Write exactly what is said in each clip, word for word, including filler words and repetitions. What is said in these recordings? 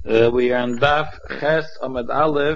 Uh, we are on Daf Ches Amud Aleph.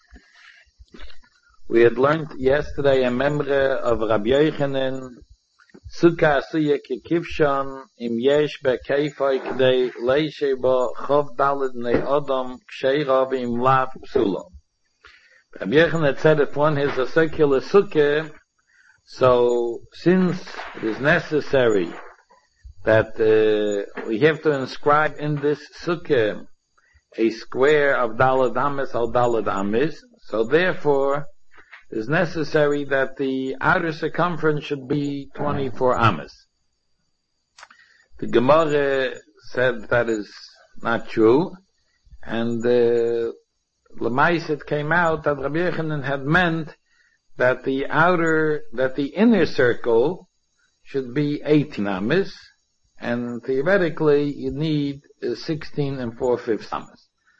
We had learned yesterday a memre of Rabbi Yochanan, Sukkah Asiyah Kikivshon, Im Yesh Bekeifoi Kdei Leishe Bo Chov Daled Nei Odom Ksheira V'Im Lav Psulo. Rabbi Yochanan had said if one has a circular sukkah, so since it is necessary that uh, we have to inscribe in this sukkah a square of Daled Amis al Daled Amis, so therefore it is necessary that the outer circumference should be twenty-four Amis. The Gemara said that is not true, and uh, Lemais it came out that Rabbi Yochanan had meant that the outer, that the inner circle should be eighteen Amis, and theoretically you need uh, sixteen and four-fifths Amis.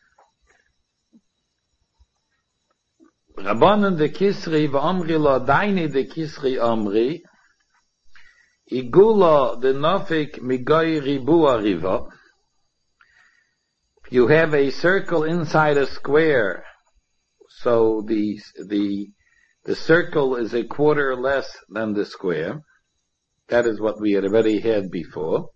Rabbanan de Kisri v'omri lo daini de Kisri omri igula de nofik migoy ribua riva. If you have a circle inside a square, so the the the circle is a quarter less than the square. That is what we had already had before.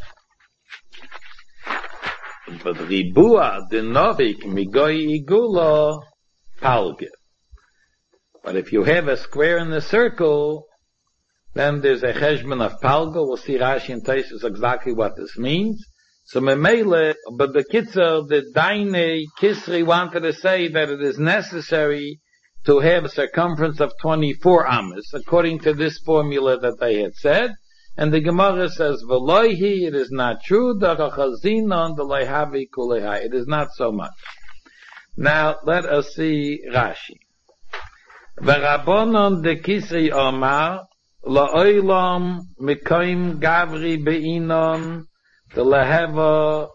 But ribua de nofik migoy igula palge. But if you have a square in the circle, then there's a cheshbon of palga. We'll see Rashi and Tosfos exactly what this means. So memele, but the kitzer, the Daine Kisri wanted to say that it is necessary to have a circumference of twenty-four amas, according to this formula that they had said. And the Gemara says, V'loihi, it is not true, Da'chachazinon d'leihavi kulehai. It is not so much. Now, let us see Rashi. V'rabonon de Kisri Omar la'olam mikoim gavri be'inon the leheva.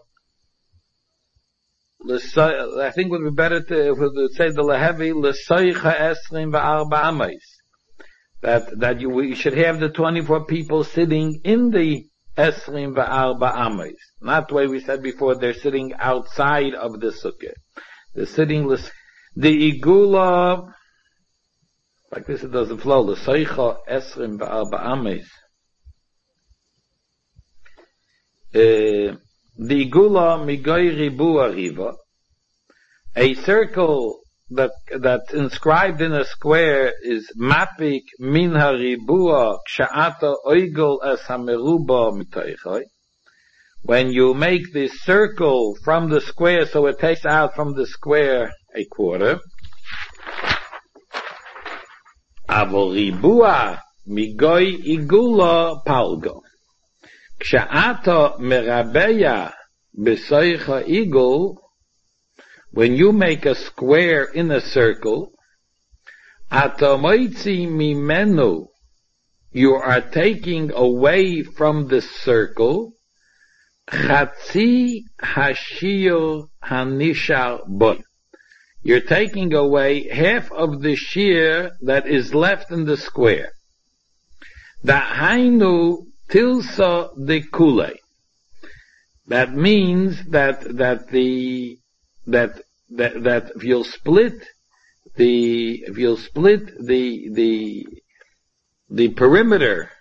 I think it would be better to if we would say the lehevi l'soicha esrim v'arba ames. That that you we should have the twenty-four people sitting in the esrim v'arba ames. Not the way we said before. They're sitting outside of the sukkah. They're sitting the igula. Like this it doesn't flow. L'soicha esrim v'arba ames. The igula migoy ribu riva. A circle that that's inscribed in a square is mapik min haribua ksha'ata oigol es hameruba mitoichoi. When you make this circle from the square, so it takes out from the square a quarter. Avol ribua migoy igula palgo. Ksha'ata merabeya besoicha igul. When you make a square in a circle, atomoitzi mimenu, you are taking away from the circle chatzi hashir hanishar bon. You're taking away half of the shear that is left in the square. Dahainu tilsa de kule. That means that that the that that that if you'll split the if you'll split the the the perimeter,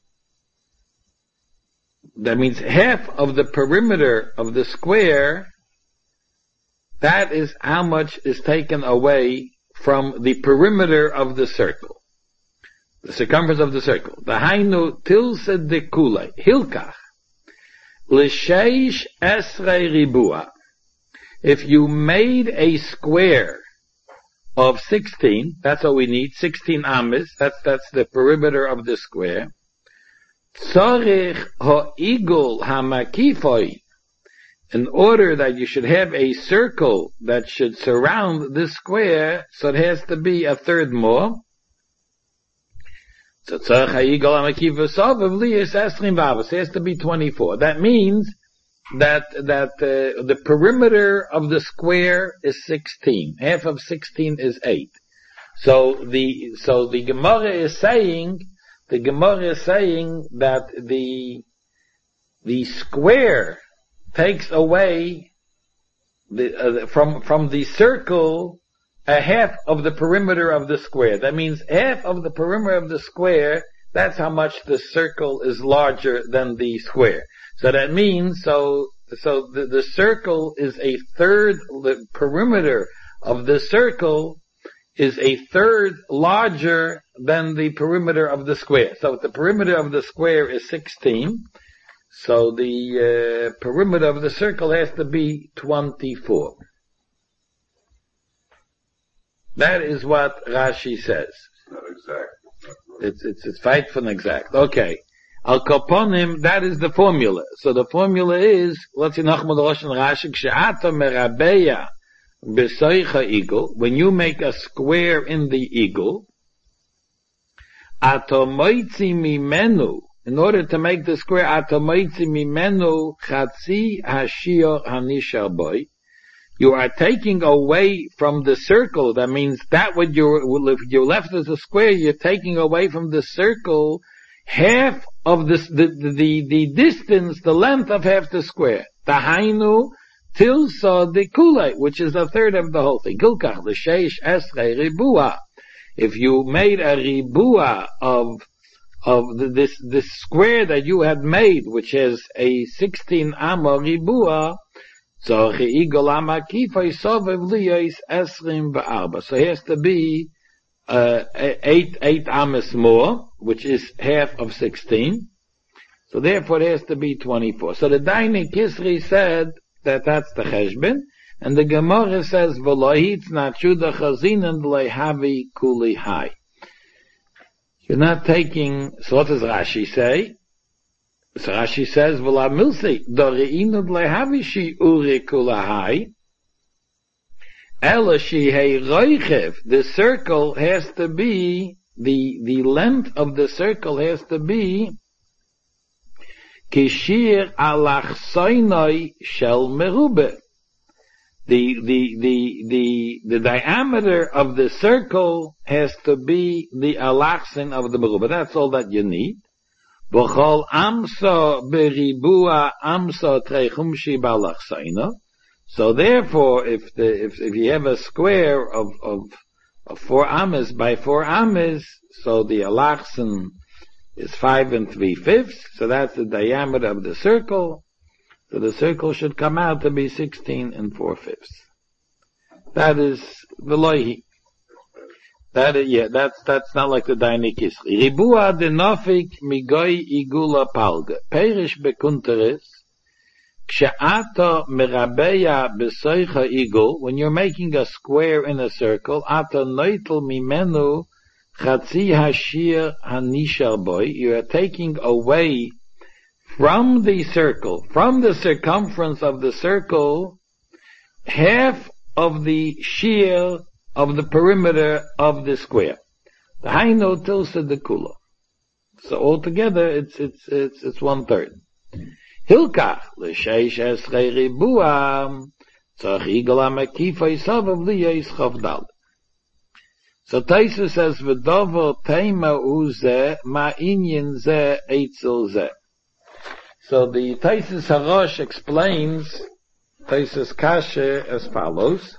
that means half of the perimeter of the square. That is how much is taken away from the perimeter of the circle, the circumference of the circle. The hainu tilsa de kule hilkach l'sheish esrei ribua. If you made a square of sixteen, that's all we need, sixteen amis, that's, that's the perimeter of the square. Tzorich ha'igul ha'makifoi. In order that you should have a circle that should surround this square, so it has to be a third more. So tzorich ha'igul ha'makifoi, it has to be twenty-four. That means that that uh, the perimeter of the square is sixteen. Half of sixteen is eight. So the so the Gemara is saying the Gemara is saying that the the square takes away the, uh, from, from the circle, a half of the perimeter of the square. That means half of the perimeter of the square, that's how much the circle is larger than the square. So that means, so, so the, the circle is a third, the perimeter of the circle is a third larger than the perimeter of the square. So if the perimeter of the square is sixteen, so the uh, perimeter of the circle has to be twenty-four. That is what Rashi says. Not exact. It's, it's, it's fight for an exact. Okay. Al Kaponim, that is the formula. So the formula is, let's see, Nachman Rosh and Rashi, Kshe'ata merabeya b'soicha eagle, when you make a square in the eagle, atomoitzi mimenu, in order to make the square, atomoitzi mimenu chatzi hashir hanishar boy, you are taking away from the circle. That means that what you, if you left as a square, you're taking away from the circle half of this, the, the, the distance, the length of half the square. Tahainu tilsa de kule, which is a third of the whole thing. Kilkach l'sheish esrei ribua. If you made a ribua of, of the, this, this square that you had made, which has a sixteen amma ribua, so it has to be uh, eight eight amas more, which is half of sixteen. So therefore it has to be twenty-four. So the Daini Kisri said that that's the cheshbon, and the Gemara says v'lohitz nachuda chazinan lehavi kuli hai. You're not taking. So what does Rashi say? So Rashi says, "V'la milsi doriinu lehavishi uri kulahai." Ela shi hey roichev. The circle has to be the the length of the circle has to be kishir alachsoinoi shel merube. The the the the the diameter of the circle has to be the alachsin of the merube. That's all that you need. B'chol amsa beribua amsa trechumshi balachsaina. So therefore, if the if if you have a square of of, of four ames by four ames, so the alachsin is five and three fifths. So that's the diameter of the circle. So the circle should come out to be sixteen and four fifths. That is velohi. That is, yeah, that's, that's not like the Daini Kisri. Ribua denofik migoi igula palga. Perish bekunteris. Kshe'ata merabeya besoicha igul. When you're making a square in a circle, ata noitel mimenu chatzi hashir hanishar boy. You are taking away from the circle, from the circumference of the circle, half of the shear of the perimeter of the square. The haino tilsa de kula. So altogether, it's it's it's it's one third. Hilkach l'sheish esrei ribuam tzarich igel hamakifa yisav v'liyos chavdal. So Taisu says v'dover teima uze ma inyan ze eitzel ze. So the Taisus Harosh explains Taisus Kashe as follows.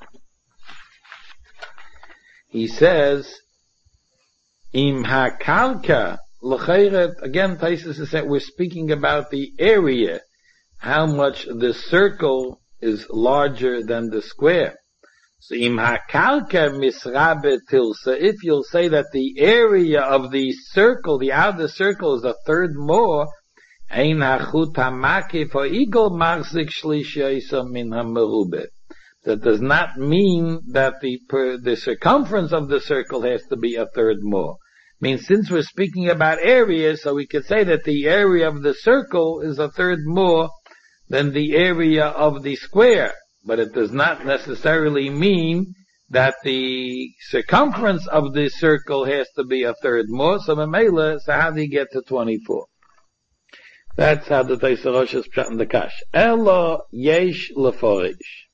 He says, Im hakalka l'chayret, again Taisus is saying we're speaking about the area, how much the circle is larger than the square. So im hakalka misrabe tilsa, if you'll say that the area of the circle, the outer circle is a third more, ein hachut hamaki for igel marzik shlisha min hamerube. That does not mean that the per, the circumference of the circle has to be a third more. I mean, since we're speaking about areas, so we could say that the area of the circle is a third more than the area of the square. But it does not necessarily mean that the circumference of the circle has to be a third more. So Mamela, so how do you get to twenty-four? That's how the Taisus Rosh is pshat in the kash. Elo yesh leforish.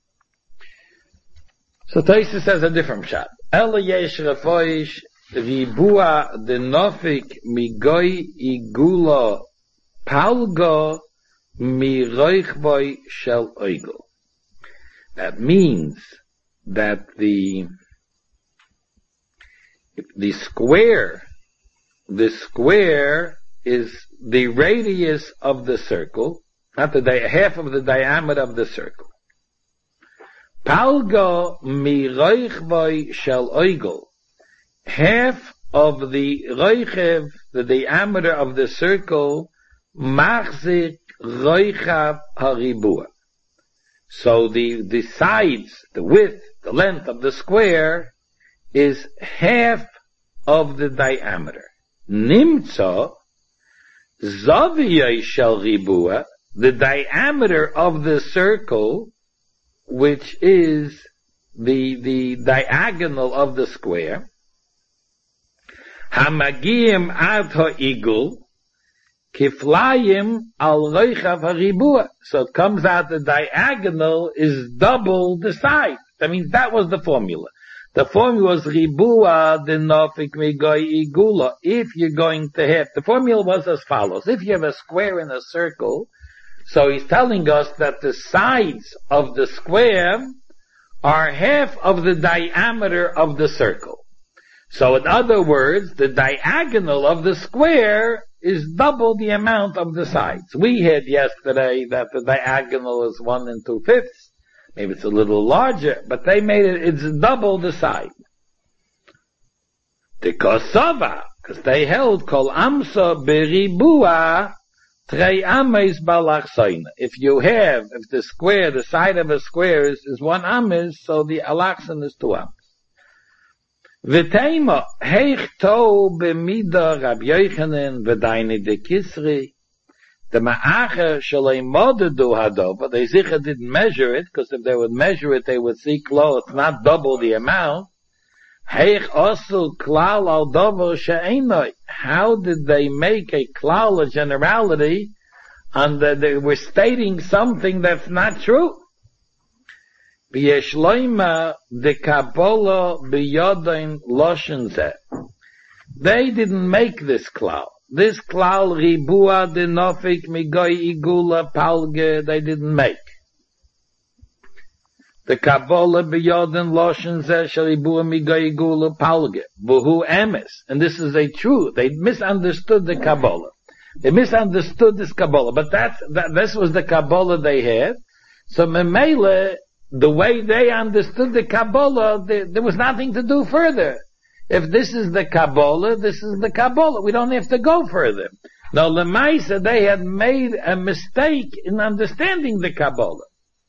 So Taisus says a different pshat. Elo yesh leforish ribua denofik migoi igula palgo miroichboi shel oigel. That means that the, the square, the square is the radius of the circle, not the di- half of the diameter of the circle. Palga mi roichvoi shel oigel, half of the roichev, the diameter of the circle, machzik roichav haribua. So the, the sides, the width, the length of the square is half of the diameter. Nimtza zaviyai shel ribua, the diameter of the circle, which is the, the diagonal of the square, hamagiyim ad ha'igul, kiflayim al roichav haribua. So it comes out the diagonal is double the side. I mean, that was the formula. The formula was ribua denofik migoy igula. If you're going to have, the formula was as follows. If you have a square in a circle, so he's telling us that the sides of the square are half of the diameter of the circle. So in other words, the diagonal of the square is double the amount of the sides. We had yesterday that the diagonal is one and two fifths. Maybe it's a little larger, but they made it, it's double the side. The kosova, because they held kol amsa beribua trei ames balachsoina. If you have, if the square, the side of a square is, is one ames, so the alachson is two ames. V'teima heich to b'mida Rab Yochanan v'daini de Kisri. The ma'acher shalei modedu hadova. They sicher didn't measure it, because if they would measure it, they would see close, it's not double the amount. Heich osu klal al dover she'enoi. How did they make a klal, a generality, and that they were stating something that's not true? B'yeshloima de Kabbalah b'yodain loshen zeh. They didn't make this klal. This klal ribua de nofik migoy igula palge, they didn't make. The Kabbalah b'yodain loshen zeh shel ribua migoy igula palge. V'hu emes. And this is a truth. They misunderstood the Kabbalah. They misunderstood this Kabbalah. But that's, that, this was the Kabbalah they had. So memele, the way they understood the Kabbalah, there, there was nothing to do further. If this is the Kabbalah, this is the Kabbalah. We don't have to go further. Now, Lemaisa, they had made a mistake in understanding the Kabbalah.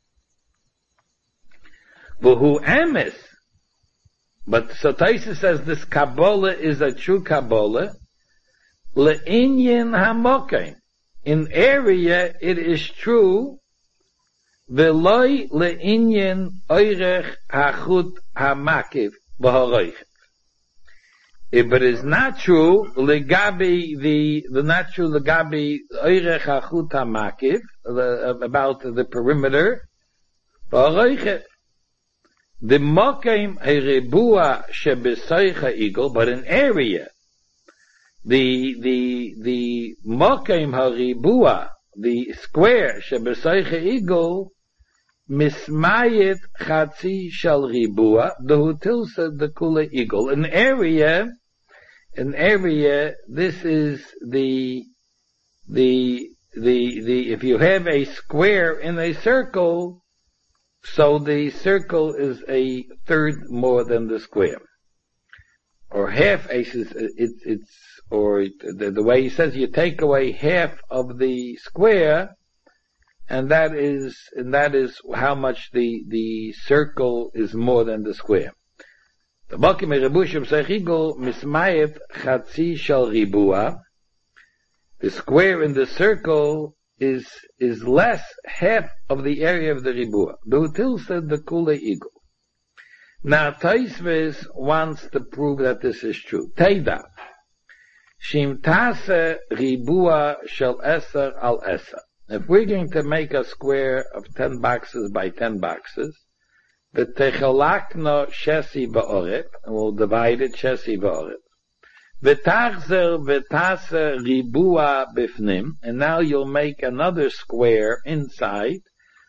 V'hu emes. But so Taisa says this Kabbalah is a true Kabbalah. Le'inyin hamokaim. In area, it is true. V'loi le'inyin oirech hachut hamakiv v'horoich. But it's not true legabi the the not true legabi oirech hachut hamakiv about the perimeter v'horoich. The mokaim heribua shebesoicha eagle, but in area, the the the mokaim haribua, the square shebesoicha eagle. Mismayet chatzi shal ribua, the hutilsa the kula eagle. An area, an area, this is the, the, the, the, if you have a square in a circle, so the circle is a third more than the square. Or half a, it's, it's, or the, the way he says you take away half of the square, and that is, and that is how much the, the circle is more than the square. The Bakim Rebushim Sechigol Mismayet Chatzi Shal Ribua. The square in the circle is, is less half of the area of the Ribua. The Util said the Kule Eagle. Now Taisves wants to prove that this is true. Teida. Shim Tase Ribua Shal Eser Al Eser. If we're going to make a square of ten boxes by ten boxes, the techolakno shesi ba'oret, and we'll divide it shesi ba'oret. V'tachzer v'tase ribua bifnim, and now you'll make another square inside,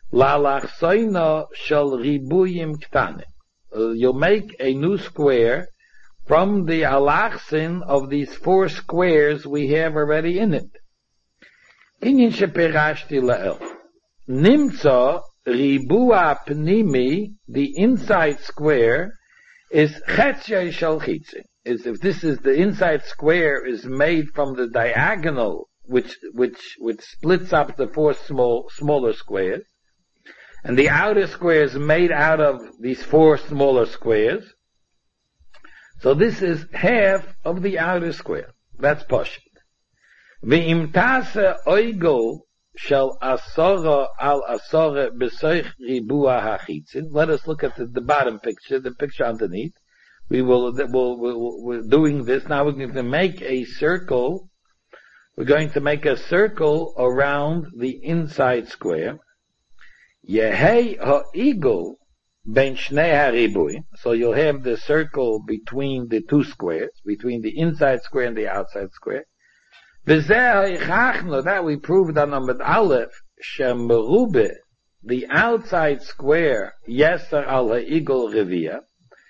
Lalachsoina shall ribuyim ktane. You'll make a new square from the alachsin of these four squares we have already in it. Inyan sheperashti la'el. Nimtza ribua pnimi, the inside square, is chetzya shel chitzin. Is if this is the inside square is made from the diagonal, which which which splits up the four small smaller squares, and the outer square is made out of these four smaller squares. So this is half of the outer square. That's pashut. Ve'im tase oigol shel asora al asora b'soich ribua hachitzin. Let us look at the, the bottom picture, the picture underneath. We will, we'll, we'll, we're doing this. Now we're going to make a circle. We're going to make a circle around the inside square. Yehei ha'igul ben shnei haribui. So you'll have the circle between the two squares, between the inside square and the outside square. V'zeh ha'yichachnu, that we proved on Amud Aleph, shemerube, the outside square, yeser al ha'igul revia,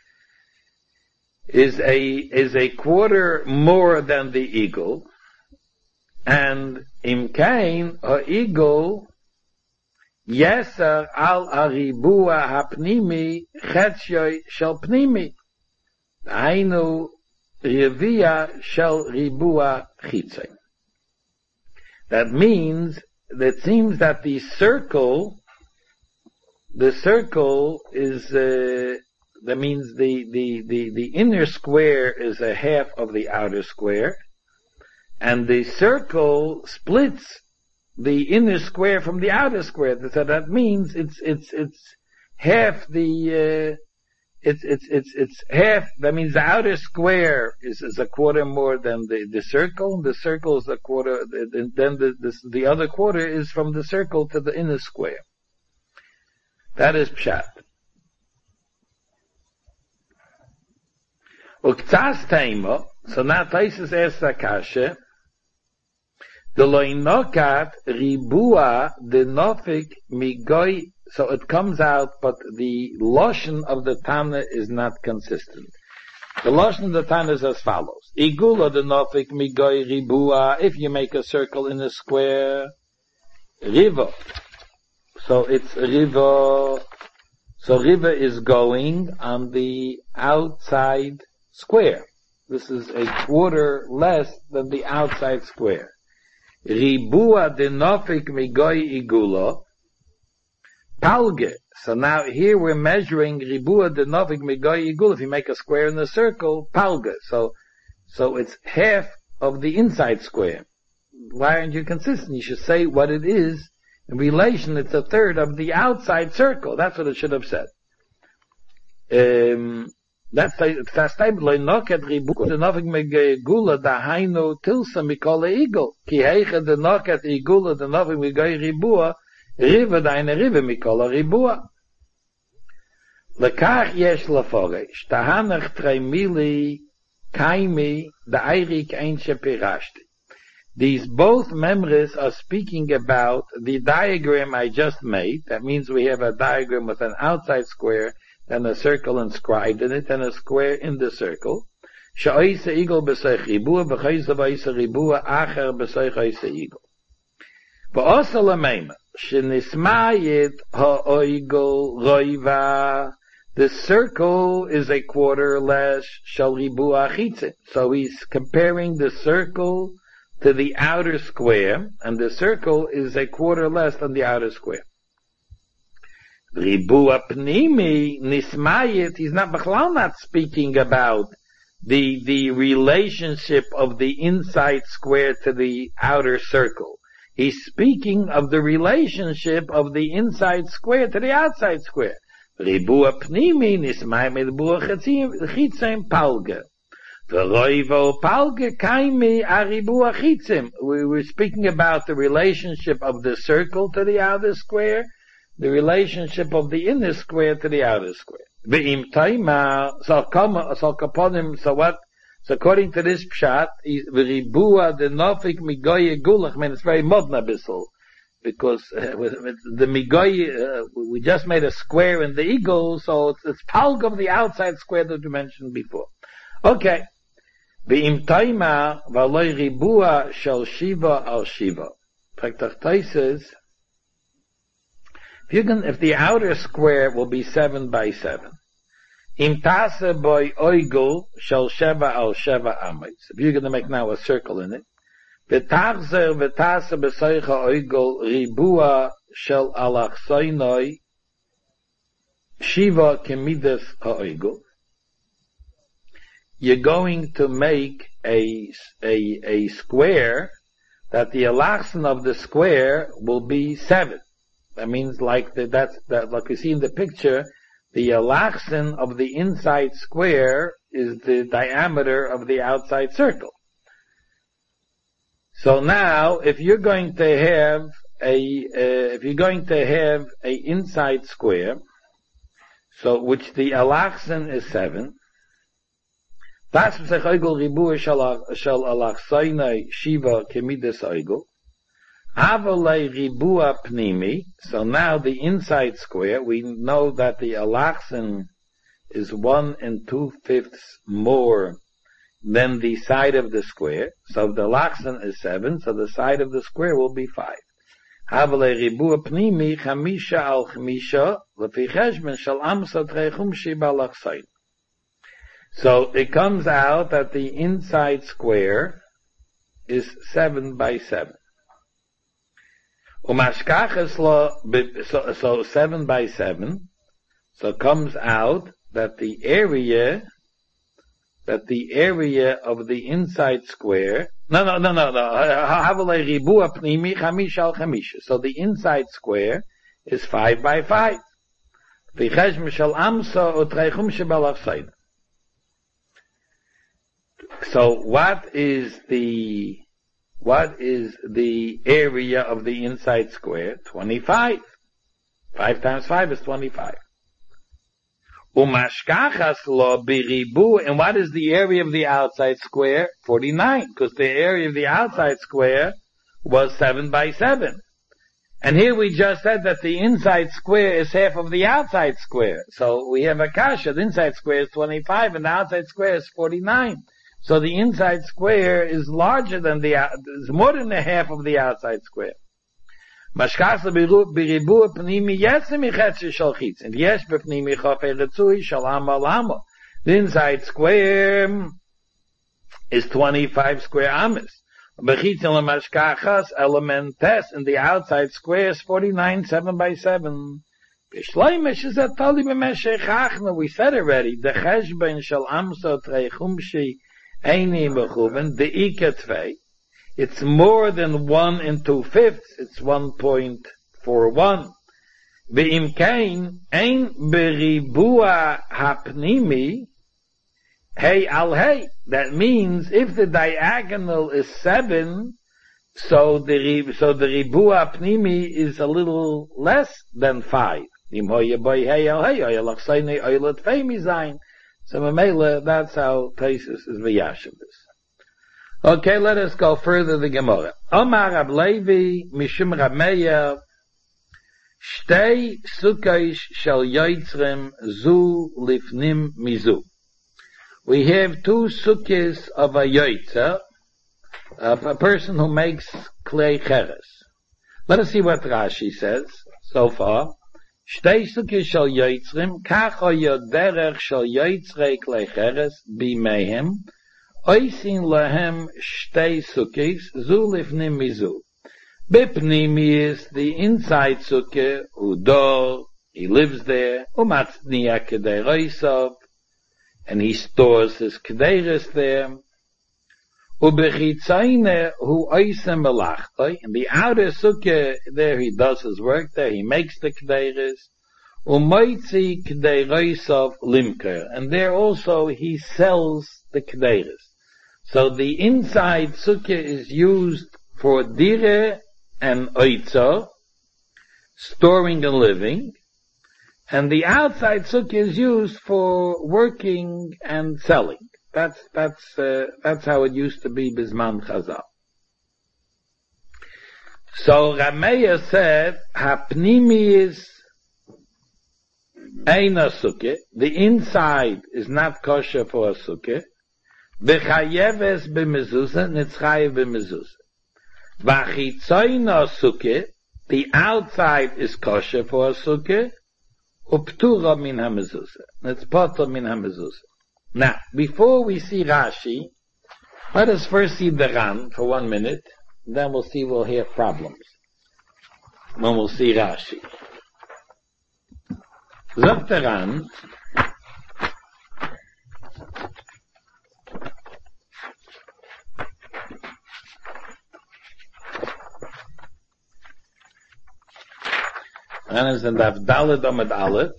is a, is a quarter more than the eagle, and imkain ha'igul yeser al aribua hapnimi chetzyoy shel pnimi. Hainu revia shel ribua chitzay. That means, that seems that the circle, the circle is, uh, that means the, the, the, the inner square is a half of the outer square, and the circle splits the inner square from the outer square. So that means it's, it's, it's half the, uh, it's, it's, it's, it's half, that means the outer square is, is a quarter more than the, the circle, the circle is a quarter, and then the, the, the other quarter is from the circle to the inner square. That is pshat. Uktzas teima, so now Taisus asks Akasha, the loinokat ribua the nofik migoi, so it comes out, but the lashon of the Tana is not consistent. The lashon of the Tana is as follows: Igula the nofik migoi ribua. If you make a circle in a square, riva. So it's riva. So riva is going on the outside square. This is a quarter less than the outside square. Ribua de nofik migoi igula palge. So now here we're measuring ribua de nofik migoi igula. If you make a square in a circle, palge. So, so it's half of the inside square. Why aren't you consistent? You should say what it is in relation. It's a third of the outside circle. That's what it should have said. Um, That's the time lo noket ribu the nofik megula da hainu tilsa mikol eagle ki heiche the noket igula the nofik megay ribua riva deine riva mikol ribua lekach yesh lafore shtahanach treimili kaimi the eirik einshe pirashti. These both memories are speaking about the diagram I just made. That means we have a diagram with an outside square and a circle inscribed in it, and a square in the circle. Sha'oisa igel b'seich ribua, v'chayza v'ayisa ribua, acher b'seich ayisa igel. V'osa l'meima, shenismayit ha'oigel roiva, the circle is a quarter less shal ribua achitzin. So he's comparing the circle to the outer square, and the circle is a quarter less than the outer square. Ribua pnimi nismayit, he's not b'chlal not speaking about the the relationship of the inside square to the outer circle. He's speaking of the relationship of the inside square to the outside square. Ribua pnimi nismayit ribua chitzim palge. V'roivo palge kaimi aribua chitzim. We were speaking about the relationship of the circle to the outer square, the relationship of the inner square to the outer square. Ve'im taima, so come, so kaponim, so what, so according to this pshat, v'ribua the nofik migoye gulach, I mean, it's very modern abyssal. because uh, with, with the Migoy, uh, we just made a square in the eagle, so it's, it's palg of the outside square that we mentioned before. Okay. V'im taima v'aloi ribua shel shiva al shiva. Praktach says, if you can, if the outer square will be seven by seven, im tase boy oigel shel sheva al sheva amis. If you're going to make now a circle in it, v'tachzer v'tase b'soicha oigel ribua shel alachsoinoi shiva kemidas ha'oigel. You're going to make a, a, a square that the alachson of the square will be seven. That means like the, that's, that, like we see in the picture, the alachson of the inside square is the diameter of the outside circle. So now, if you're going to have a, uh, if you're going to have a inside square, so which the alachson is seven, that's what oigel ribua shel alachsoinai shiva kemidas oigel. Avalei ribua pnimi. So now the inside square, we know that the alachson is one and two fifths more than the side of the square. So the alachson is seven, so the side of the square will be five. Avalei ribua pnimi chamisha al chamisha lefi cheshbon shel amsa trechumshi balachsoin. So it comes out that the inside square is seven by seven. So, so seven by seven. So it comes out that the area, that the area of the inside square, no, no, no, no, no. So the inside square is five by five. So what is the, what is the area of the inside square? twenty-five. five times five is twenty-five. Umashkachas lo biribu, and what is the area of the outside square? forty-nine, because the area of the outside square was seven by seven. And here we just said that the inside square is half of the outside square. So we have a kasha, the inside square is twenty-five and the outside square is forty-nine. So the inside square is larger than the, is more than the half of the outside square. Mashkasa biribu pnimi yesim ichetzi shel chitz, and yesh b'pnimi chofei retzui shel ama lama. The inside square is twenty-five square amas. B'chitz el mashkachas elementes, and the outside square is forty-nine, seven by seven. B'shleimish is a tali b'meshech achna. We said already, the cheshbon shel amsa trechumshi Eini mechuven, the ika tvei. It's more than one and two fifths. It's one point four one. Ve'im kain, ein beribua hapnimi, hey al hey. That means if the diagonal is seven, so the, so the ribua pnimi is a little less than five. Im hoye boy hey al hey, oye lachseine oye tvei mizayin. So Mamela, that's how Taisus is v'yashav this. Okay, let us go further the Gemara. Omar Rab Levi, Mishum Rab Meir, Shtei Sukkos Shel Yotzrim Zu Lifnim Mizu. We have two sukkahs of a yotzer, a person who makes clay cheres. Let us see what Rashi says so far. Shtei sukkos shel yotzrim, kach hoya derech shel yotzrei klei cheres bimehem, oisin lahem shtei sukkos zu lifnim mizu. Bipnimi is the inside sukkah, udor, he lives there, umatzniya kedei roisov, and he stores his kederis there. Ubechitzayne hu oisem melachtoi, in the outer sukkah, there he does his work, there he makes the kederis. Umoitzi kederisov limker, and there also he sells the kederis. So the inside sukkah is used for dire and oitzo, storing and living, and the outside sukkah is used for working and selling. That's, that's, uh, that's how it used to be Bisman Chazal. So Rameya said, Hapnimi is Eina Sukkah. The inside is not kosher for a Sukkah. V'chayeves b'mezuzah, nitzchayev b'mezuzah. V'achitzoyna Sukkah, the outside is kosher for a Sukkah. Uptura min ha-mezuzah. It's potter min ha-mezuzah. Now, before we see Rashi, let us first see the Ran for one minute. Then we'll see, we'll hear problems. Then we'll see Rashi. Sagt der Ran, Ran is in Daf Dalet Amud Aleph.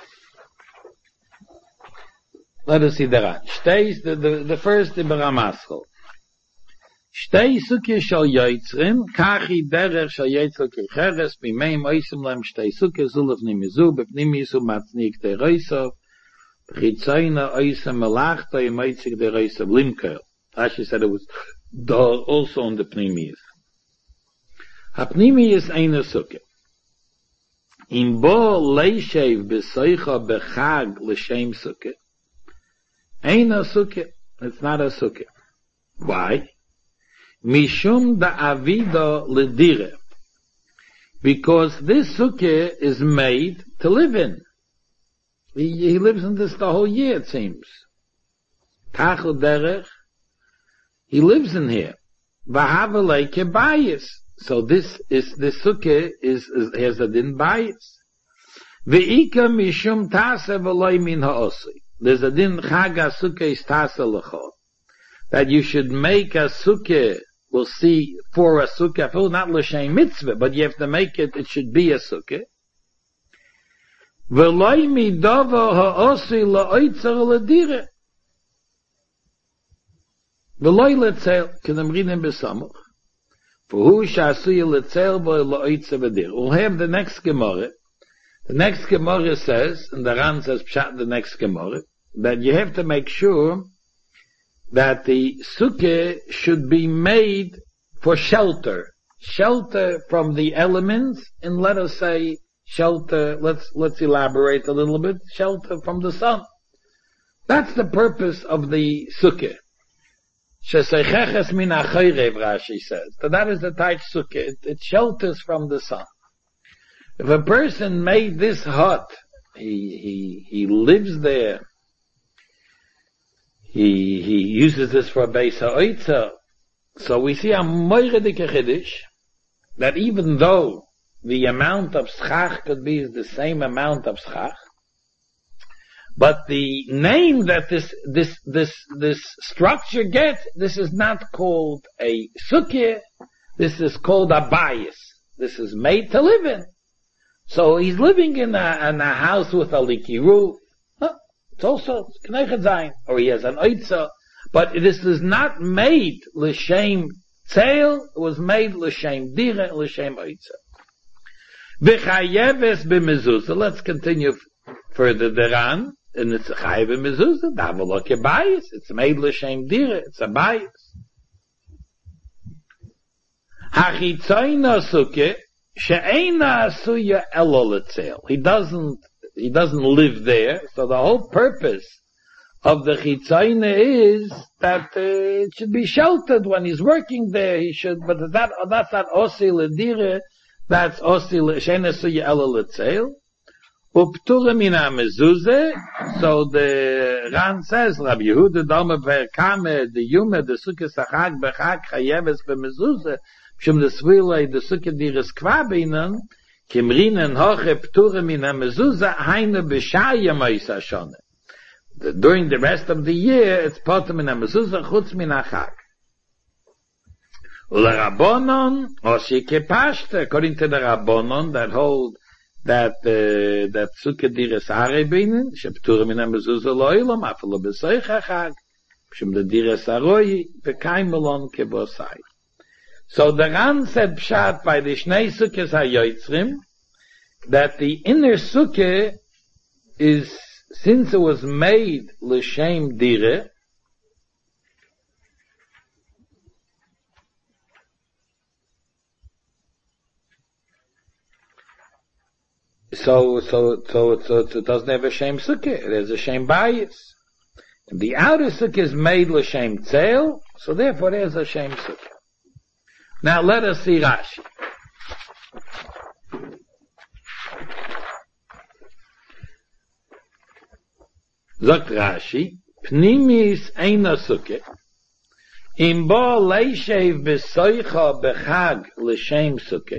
Let us see the Ran. Stays the, the, the first in Baramaschel. Shtei suke shal yoitzrim, kachi derech shal yoitzrim kecheres, bimeim oisim lem shtei suke zulef nimizu, bepnim yisu matznik de reisov, b'chitzoyna oisim melachta yimoitzik de reisov limkel. Rashi said it was also on the pnimiyus. Ha-pnimiyus eina suke. Im bo leishev b'soicha b'chag l'shem suke, eina suke. It's not a suke. Why? Mishum da avida ledire. Because this sukkah is made to live in. He, he lives in this the whole year, it seems. Tachel derech. He lives in here. Vahavalei kebayis. So this is, this sukkah is, is, has a din bayis. Ve'ika mishum tasa v'loi min ha'osi. There's a din chaga sukkah is tasa l'cho. That you should make a sukkah. We'll see for a sukkah, not l'shem mitzvah, but you have to make it, it should be a sukkah. V'loi midava ha'osi la'oitzer l'dire. V'loi l'tzel, k'nam ridem b'samuch. V'hu sha'asuya l'tzel b'o la'oitzer v'dire. We'll have the next Gemara. The next Gemara says, and the Ran says, pshat the next Gemara, that you have to make sure that the sukkah should be made for shelter. Shelter from the elements, and let us say shelter, let's, let's elaborate a little bit, shelter from the sun. That's the purpose of the sukkah. Sheseicheches min ha'chayrev, Rashi says. So that is the type sukkah. It, it shelters from the sun. If a person made this hut, he, he, he lives there, He, he uses this for a Beis HaOitzer. So we see a moiredike chiddush, that even though the amount of schach could be the same amount of schach, but the name that this, this, this, this structure gets, this is not called a sukkah, this is called a bayis. This is made to live in. So he's living in a, in a house with a leaky roof. It's also Knechet Zayin, or he has an Oitza, but this is not made l'shem tzeil, it was made l'shem dire, l'shem Oitza. V'chayeves b'mezuzah, let's continue further thereon, and it's a chayev b'mezuzah, davolok a bias, it's made l'shem dire, it's a bias. Hachitzoyna sukkah, she'eina asuya elo l'tzeil, he doesn't He doesn't live there, so the whole purpose of the chitzayna is that uh, it should be sheltered when he's working there. He should, but that that's not osi ledire, that's osi shenesu ye'ela letzeil. Uptura min ha-mezuzah. So the Ran says, Rabbi Yehuda Dama verkame the yume the sukkah sachag bechag chayeves b'mezuzah shum the swilei the sukkah dires kvabinen. Kimrinen hoche pture min ha-mezuzah heine b'shaya ma'isa shone. During the rest of the year, it's potem min ha-mezuzah chutz min ha-chag. Ula-rabbonon, osi kepashte, according to the rabbonon that hold that, uh, that sukkah dires harebinen, she pture min ha-mezuzah lo'ilom, afalo b'soich ha-chag, shum the dires haroi, v'kaim melon kebosai. So the Ran said pshat by the Shnei Sukkahs HaYotzrim that the inner sukkah is, since it was made l'shem dire, So, so, so, so, so it doesn't have a shem sukkah. It has a shem bayis. And the outer sukkah is made l'shem tzeil, so therefore there's a shem sukkah. Now let us see Rashi. Sagt Rashi, Pnimis eina sukkah, im bo leishev besoicha bechag l'shem sukkah,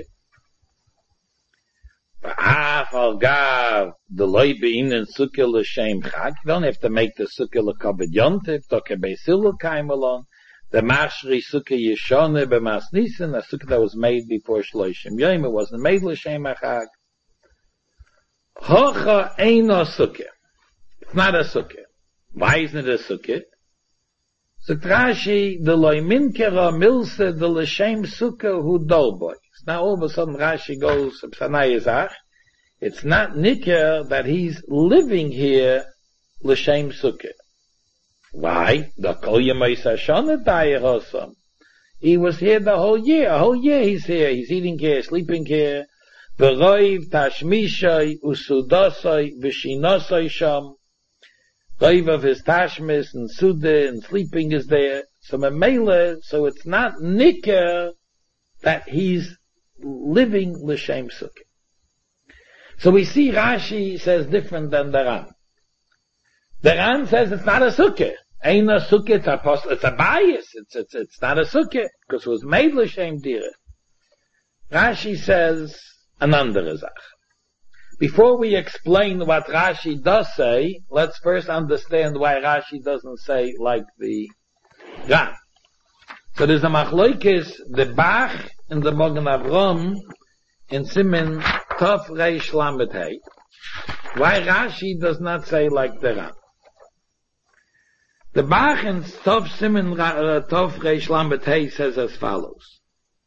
Ba'af al gav the loy beinen sukkah l'shem chag. You don't have to make the sukkah l'kabed yontiv, toke beisil l'kaim alon. The mashri sukkah yeshone b'mas nisan, a sukkah that was made before shloshim yom, it wasn't made l'shem chag. Hocha eino sukkah. It's not a sukkah. Why isn't it a sukkah? So Rashi, the loy minkera milse the l'shem sukkah hu dolboy. Now all of a sudden Rashi goes, it's not nikah that he's living here l'shem sukkah. Why? He was here the whole year. A whole year he's here. He's eating here, sleeping here. V'roiv tashmishay usudasay v'shinosay sham. Roiv of his tashmis and suda and sleeping is there. So memele, so it's not nikah that he's living l'shem sukkah. So we see Rashi says different than the Ran. The Ran says it's not a sukkah. Ain't a sukkah, it's a, post, it's a bias. It's, it's, it's not a sukkah, because it was made l'shem dira. Rashi says an andere Zach. Before we explain what Rashi does say, let's first understand why Rashi doesn't say like the Ran. So there's a machlokes, the Bach in the Magen Avram in Simen Tov Reish Lamed Hey. Why Rashi does not say like the Ran? The Bach in Tov Simen uh, Tov Reish Lamed Hey says as follows.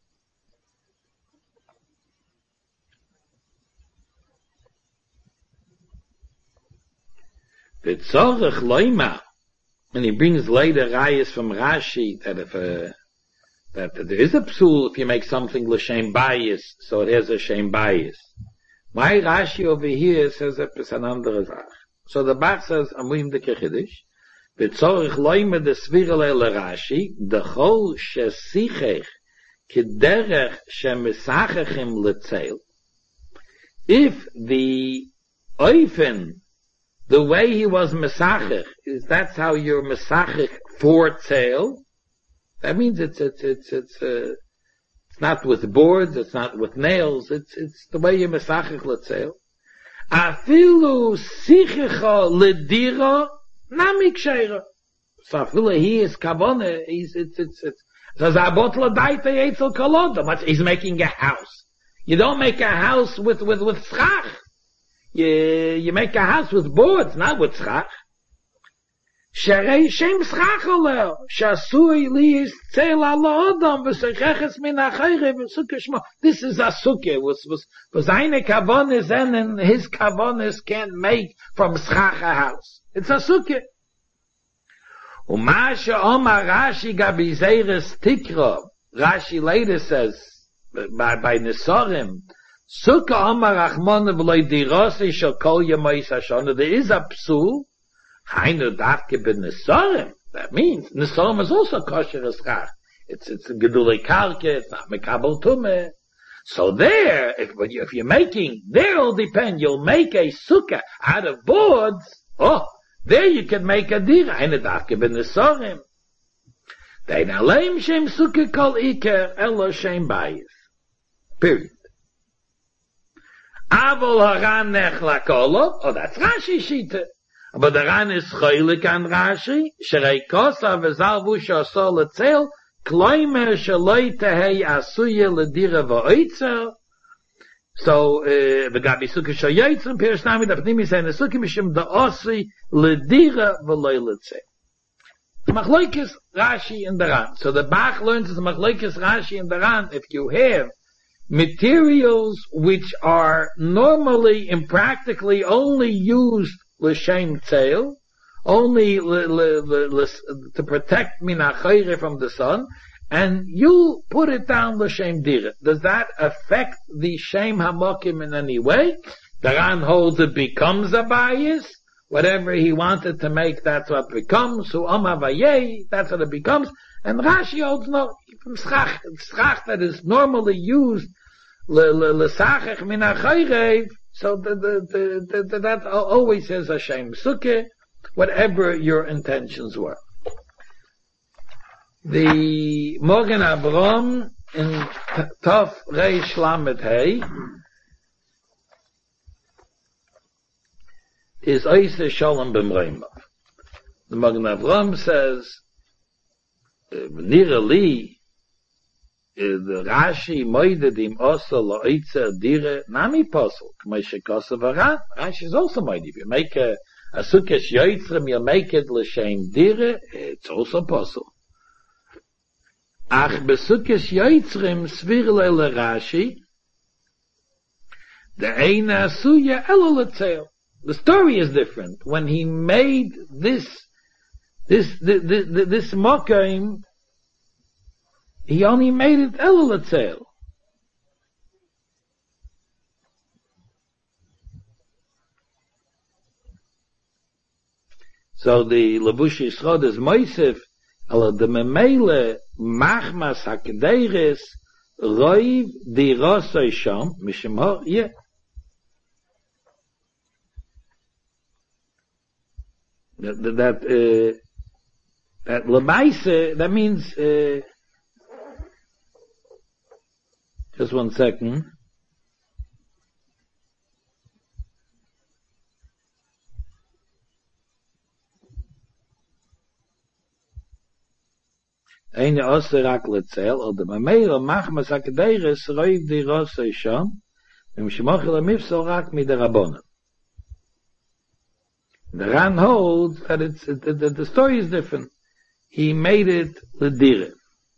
The Tzorech Loima, and he brings later rayas from Rashi that if a that there is a psul if you make something l'shem bayis, so it has a shem bayis. Why Rashi over here says it's an andere Zach. So the Bach says, Amuim de Kechidish, V'tzorich loime de svirele le Rashi, d'chol shesichech k'derech shemesachechim l'tzeil. If the oifen, the way he was mesachech, is that's how you're mesachech for tzeil, that means it's, it's, it's, it's, uh, it's not with boards, it's not with nails, it's, it's the way you're mesachech l'tzeil. Afilu sichecha l'dira namik sheira. So afilu he is kavone, he's, it's, it's, it's, he's making a house. You don't make a house with, with, with schach. You, you make a house with boards, not with schach. Sherei shem schach aleh, shasui li is tzeil ala odom, v'secheches min achayre, v'sukkah shmo. This is a sukkah, was, was, was eine kavonis, and his kavonis can't make from schach a house. It's a sukkah. Umasha omar Rashi gabi zeiris tikra. Rashi later says, by, by Nesorim, Sukkah omar Rachmana v'loi dirasi shal kol yamais hashana. There is a psul, hainu davke ben Nesorim. That means, Nesorim is also kosher as chach. It's, it's a gedulei karke, it's not mekabel tumeh. So there, if, if you're making, there will depend, you'll make a sukkah out of boards, oh, there you can make a dira, hainu davke ben Nesorim. Dein aleim shem sukkah kol iker, elo shem bayis. Period. Avol haran nech lakolo, oh, that's Rashi shita. But the Ran is choylik an Rashi, sherei kosa v'zarvu shasol l'tzel, kloimer shaloi tehei asuye l'dira v'oitzer. So, v'gabi sukkah shoyaitzim, pirish nami dapnimi say nesukkah mishim da'osi l'dira v'loi l'tzel. Machlokes Rashi and the Ran. So the Bach learns the machlokes Rashi and the Ran. If you have materials which are normally and practically only used l'shem tzeil, only le, le, le, le, to protect min ha'chayre from the sun, and you put it down l'shem dira. Does that affect the shem hamokim in any way? The Ran holds it becomes a bias. Whatever he wanted to make, that's what becomes. So Amavayeh, that's what it becomes. And Rashi holds no, from schach, schach that is normally used, l'sachach min ha'chayrev, so the, the, the, the, that always says Hashem Sukkah, whatever your intentions were. The Morgan Avram in Tov Reish Lamed Hey is Oise Shalom B'mreimav. The Morgan Avram says, Nira li, the Rashi moided him also lo'itzer dire nami posel. K'may shekosav hara. Rashi is also moided. If you make a, a sukkah yoitzrim, you make it l'shem dire, it's also posel. Ach besukkah yoitzrim svirle le Rashi, the eina asuya elo letzel. The story is different. When he made this This, this, this, this Mokaim, he only made it Elul. So the Labushi Schod is Moisef, ala de Memele, Machmas HaKaderis, Roiv, di Rosoi Shom, Mishimho, yeah. That, that, uh, That Lemaise, that means, uh, just one second. Eine Osterak letzel, oder Mameiro Machmas HaKaderis, Roiv di Rosei Shom, im Shmochel HaMifsol rak mi der Rabbonen. The Ran holds that it's, the, the, the story is different. He made it l'dire.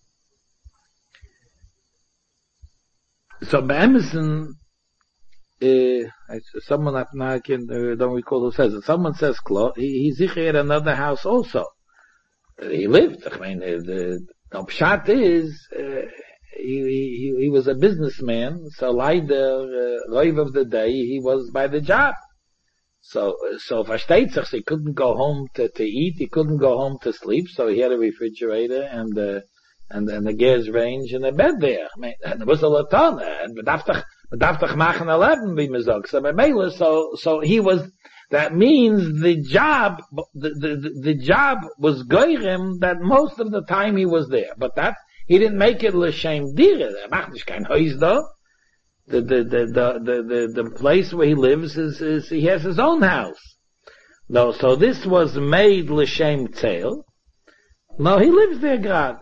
So by Emerson, uh, someone I can uh, don't recall who says it. Someone says, "Klo, he he's here at another house also. Uh, he lived. I mean, uh, the the pshat is uh, he, he he was a businessman. So leider, uh, Roiv of the day, he was by the job. So, so versteht sich, he couldn't go home to, to eat, he couldn't go home to sleep, so he had a refrigerator and, uh, and, and a gas range and a bed there. I mean, and there was a laton, and bedaftach, bedaftach machen eleven, wie man sagt. So, so, so he was, that means the job, the, the, the job was goyim that most of the time he was there. But that, he didn't make it l'shem dire, er macht nicht kein Haus da. The, the, the, the, the, the place where he lives is, is, he has his own house. No, so this was made l'shem tzeil. No, he lives there, grad.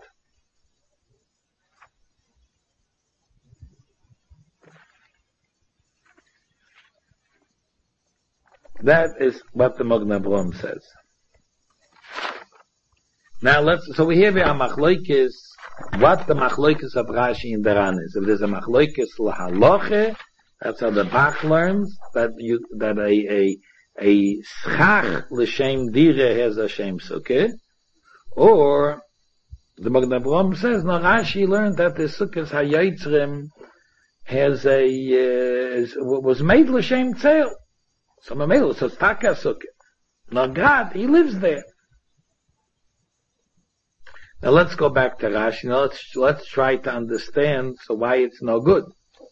That is what the Magen Avraham says. Now let's, so we have here a machloikis, what the machloikis of Rashi in the Ran is. If there's a machloikis lahaloche, that's how the Bach learns, that you, that a, a, a schach l'shem dire has a shem sukkah, or the Magen Avraham says, no, Rashi learned that the sukkahs hayotzrim has a, uh, is, was made l'shem tzeil. So mamelu, so it's taka sukkah. No, God, he lives there. Now let's go back to Rashi. Now let's, let's try to understand so why it's no good.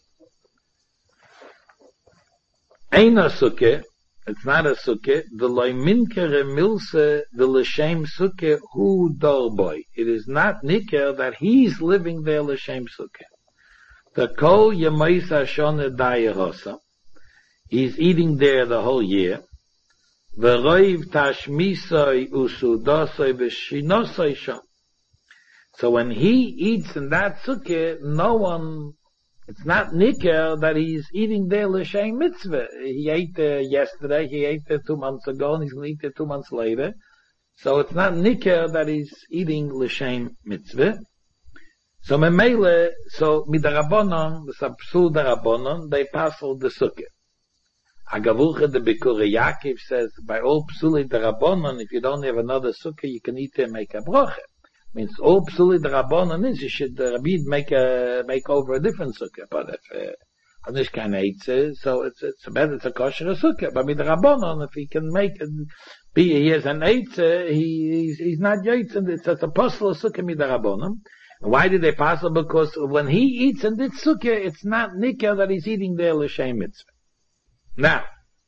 Ein a sukkah, it's not a sukkah, the loy minkere milse, the l'shem sukkah hu dorboy. It is not niker that he's living there l'shem sukkah. The kol yemoisa shone dayerosa. He's eating there the whole year. V'roiv tashmisoi usudosoi v'shinosoi shom. So when he eats in that sukkah, no one, it's not niker that he's eating there l'shem mitzvah. He ate there yesterday, he ate there two months ago, and he's going to eat there two months later. So it's not niker that he's eating l'shem mitzvah. So memele, so midarabonon, the subsul darabonon, they passel the sukkah. Agavulcha the Bikure Yaakov says, by all psuli darabonon, if you don't have another sukkah, you can eat there and make a broche. Means all psuli darabonon is you should uh, make a make over a different sukkah. But if uh, and there's kein Eitze, so it's, it's better, it's a kosher sukkah. But with the Rabbanon, if he can make it, be, he has an Eitze, he, he's, he's not Yaitz, and it's, it's a possible sukkah with the Rabbanon. And why did they pass it? Because when he eats in this sukkah, it's not Nikah that he's eating there l'shem mitzvah. Now,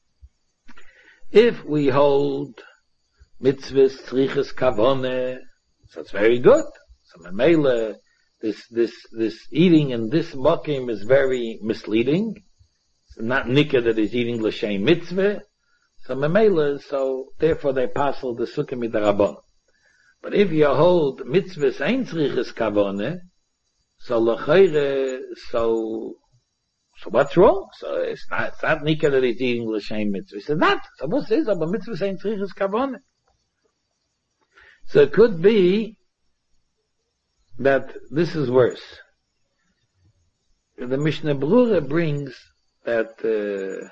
if we hold mitzvahs, tzriches, kavone, so it's very good. So Mamela, this, this, this eating in this mokim is very misleading. It's not nikah that is eating l'shem mitzvah. So Mamela, so therefore they passel the sukkah midarabon. But if you hold mitzvahs ein tzriches kavone, so l'chayre, so, so what's wrong? So it's not, it's not nikah that he's eating l'shem mitzvah. He said, not. So what says, but mitzvahs ein tzriches kavone. So it could be that this is worse. The Mishnah Berurah brings that, uh,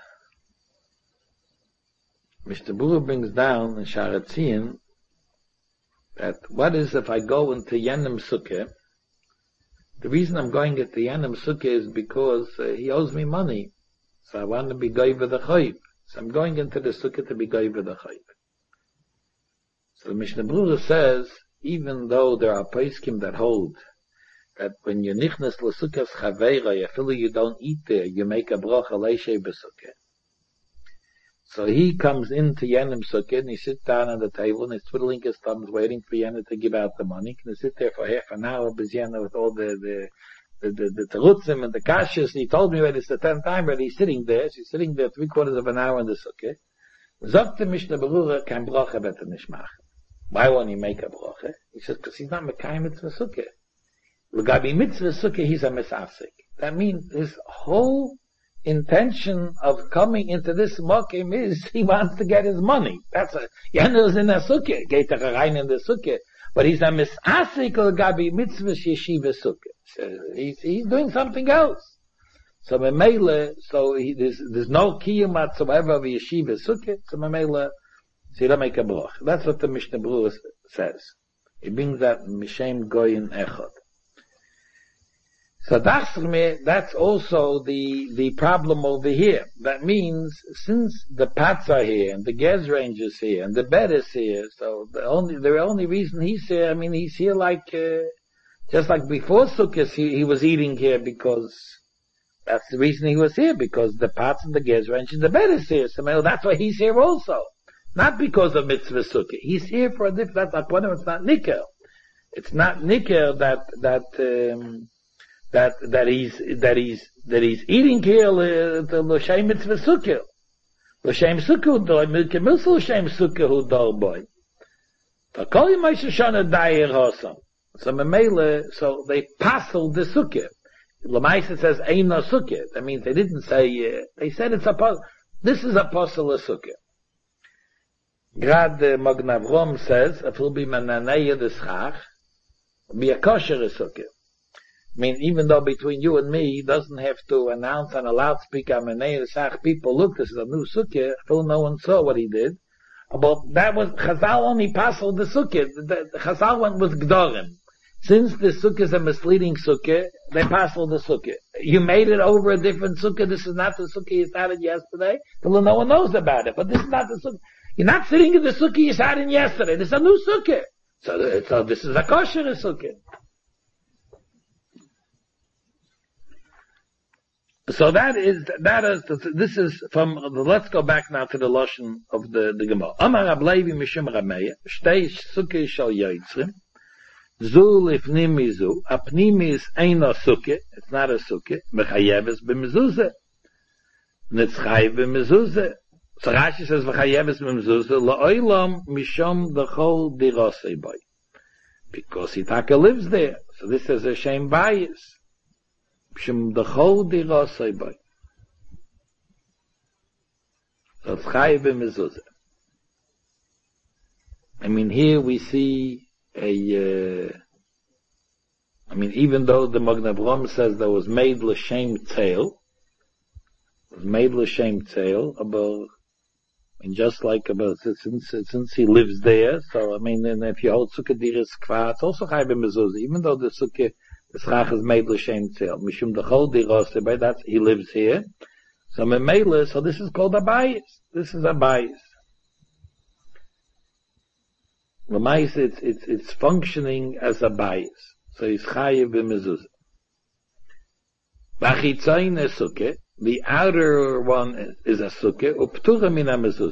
Mishnah Berurah brings down in Sharatzian that what is if I go into Yanim Sukkah? The reason I'm going into Yanim Sukkah is because uh, he owes me money. So I want to be goyva the chayv. So I'm going into the Sukkah to be goyva the chayv. So the Mishnah Berurah says, even though there are poskim that hold that when you nichnas l'sukkahs chaveira, you feel you don't eat there, you make a bracha leishay b'sukkah. So he comes into Yanim Sukkah and he sits down at the table and he's twiddling his thumbs waiting for Yana to give out the money. He can sit there for half an hour with Yana with all the, the, the, the, the terutzim and the kashas. He told me that it's the tenth time that he's sitting there. So he's sitting there three quarters of an hour in the Sukkah. Zogt Mishnah Berurah kein bracha better nicht machen. Why won't he make a bracha? He says, because he's not mekayim mitzvah sukkah. L'gabi mitzvah sukkah, he's a misafsik. That means his whole intention of coming into this mokim is he wants to get his money. That's a, Yenel is in a sukkah, geht er rein in the sukkah. But he's a misafsik l'gabi mitzvah yeshiva sukkah. So he's, he's doing something else. So memele, so he, there's, there's no kiyum whatsoever of yeshiva sukkah. So memele, so you don't make a brach. That's what the Mishnah Berurah says. He brings that Mishem Goyin Echad. So that's also the, the problem over here. That means, since the pots are here, and the gas range is here, and the bed is here, so the only, the only reason he's here, I mean, he's here like, uh, just like before Sukkot, he, he was eating here because, that's the reason he was here, because the pots and the gas range and the bed is here. So well, that's why he's here also. Not because of mitzvah sukkah. He's here for a different, that's like one of it's not nikah. It's not nikah that, that, um, that, that he's, that he's, that he's eating here, the l'shem mitzvah sukkah. L'shem sukkah doi, milke milsa l'shem sukkah hu dor boy. Takol yimai shoshana dayer hosam. So memele, so they passel the sukkah. Lamaisa says, eina sukkah. That means they didn't say, uh, they said it's a puzzle. This is a puzzle of sukkah. Grad Magen Avraham says, it will be mananaya the schach, be a kosher sukkah. I mean, even though between you and me, he doesn't have to announce on a loudspeaker, mananaya the schach, people, look, this is a new sukkah, still no one saw what he did. But that was, Chazal only passed the sukkah. The, the Chazal went with Gdorim. Since the sukkah is a misleading sukkah, they passed the sukkah. You made it over a different sukkah, this is not the sukkah you started yesterday, till no one knows about it, but this is not the sukkah. You're not sitting in the sukkah you sat in yesterday. This is a new sukkah. So, so this is a kosher sukkah. So that is, that is, this is from, let's go back now to the Lashon of the, the Gemara. Amar Rab Levi Mishum Rameya, Shtei Sukkah Shal Yotzrim, Zu Lifnim Mizu, Apnim is Eino Sukkah, it's not a sukkah, Mechayeves B'mezuzah, Nitzchai B'mezuzah, so Rashi says, "V'chayeves b'mezuzah la'olam mishom d'chol dirasei boy," because he taka lives there. So this is a shame bias. Mishom d'chol dirasei boy. So it's chayev b'mezuzah. I mean, here we see a. Uh, I mean, even though the Magen Avraham says there was made l'shem tzeil, was made l'shem tzeil about. And just like about, since, since he lives there, so I mean, and if you hold sukkah diras kva, it's also chayv b'mezuzah, even though the sukkah The schach is made l'shem tzeil. Mishum dechol dirose, by that he lives here. So memela, so this is called a bias. This is a bias. L'mais, it's, it's, it's functioning as a bias. So he's chayiv b'mezuzah. B'achitzayin is sukkah. The outer one is a sukkah. Uptura min ha-mezuzah.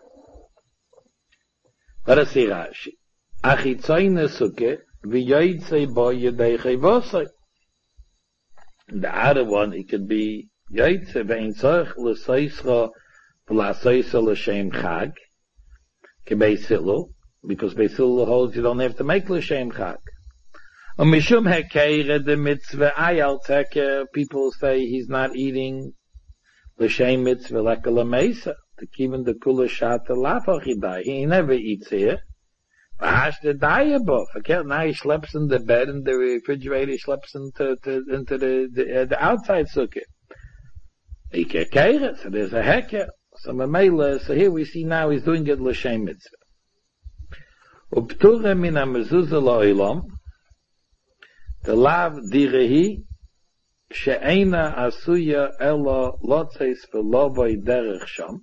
Let us see Rashi. Achitzayin is sukkah. V'yoytzei bo yedei chayvosai. The outer one, it could be yoytzei ve'in tzorch l'soischa v'lasoisa l'shem chag. K'bei silu. Because Beis Hillel holds you don't have to make l'shem chag. Um mishum hekeire the mitzvah ayal teker, people say he's not eating l'shem mitzvah like a lamesa. To keep in the kula shata lafachidai. He never eats here. Vahash the dayabo. Forget now he sleeps in the bed in the refrigerator. He sleeps into to, into the the, uh, the outside sukkah. He kekeire, so there's a heker. So memela. So here we see now he's doing it l'shem mitzvah. Uptura min ha-mezuzah la'olam, the lav direhi, she'eina asuya ela lotzeis v'lovoi derech sham.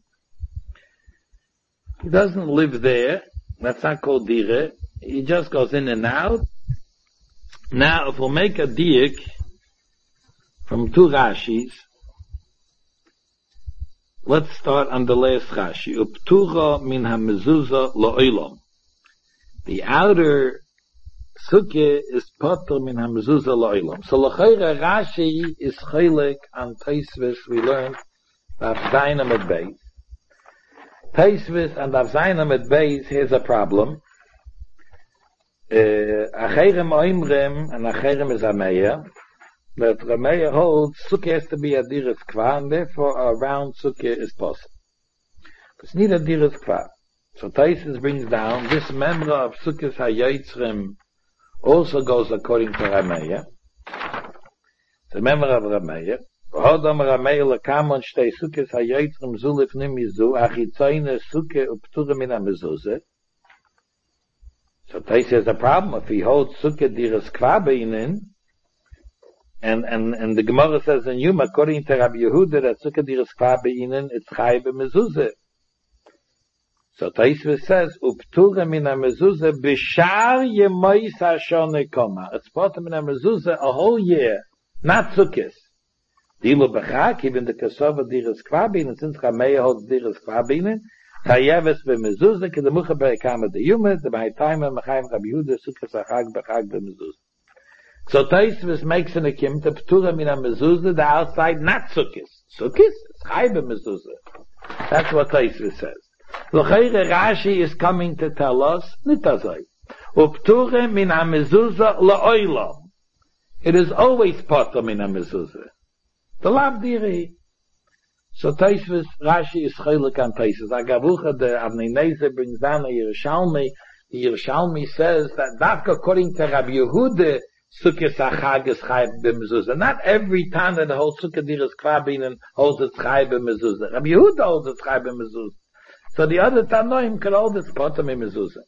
He doesn't live there. That's not called dire. He just goes in and out. Now, if we'll make a diak from two Rashis, let's start on the last Rashi. Uptura min ha-mezuzah la'olam. The outer sukkah is potter min ha-mezuzah la'olam. So l'chayra Rashi is chaylik on Taisvis. We learned Av Zayin Amud Beis. Taisvis and Av Zayin Amud Beis, here's a problem. Acherem oimrem, and Acherem is Ameya. But Rameya holds sukkah has to be a diras kva, and therefore a round sukkah is possible. It's not a diras kva. So Taisus brings down, this member of Sukkot HaYotzrim also goes according to Rameya. The member of Rameya. Hodam Rameya lekamon shtei Sukkot HaYotzrim zu lifnim yizu, achitzoyne Sukkot uptura min ha-mezuzah. So Taisus has a problem. If he holds Sukkot diras kva beinin, and, and, and the Gemara says in Yom, according to Rabbi Yehuda, that Sukkot diras kva beinin, it's chai b'mezuzah. So Taisvis says, Uptura min ha-mezuzah b'shar yemois hashoneh koma. It's potter min ha-mezuzah a whole year, not sukkahs. Dilu b'chak, even the kasova diras kvabin, and since Chameya holds diras kvabin, chayeves b'mezuzah, ki demucha b'ekama deyumet, the b'haytaima mechayim Rabbi Yehuda, sukkahs achag b'chag b'mezuzah. So Taisvis makes an akim to Uptura min ha-mezuzah, the outside, not sukkahs. Sukkahs, it's chay b'mezuzah. That's what Taisvis says. L'chayre Rashi is coming to tell us, nitazai, upture min ha-mezuzah la'olam. It is always potter min ha-mezuzah. The lav diri. So Taisvis, Rashi is chaylik on Taisvis. Agavucha, the Avnei Nezer brings down a Yerushalmi. The Yerushalmi says that Davka, according to Rabbi Yehuda, Sukkah Sachag is chayv b'mezuzah. Not every time that the whole Sukkah diras kvabin holds its chayv b'mezuzah. Rabbi Yehuda holds its chayv b'mezuzah. So the other Tanoim could hold its potter mezuzah.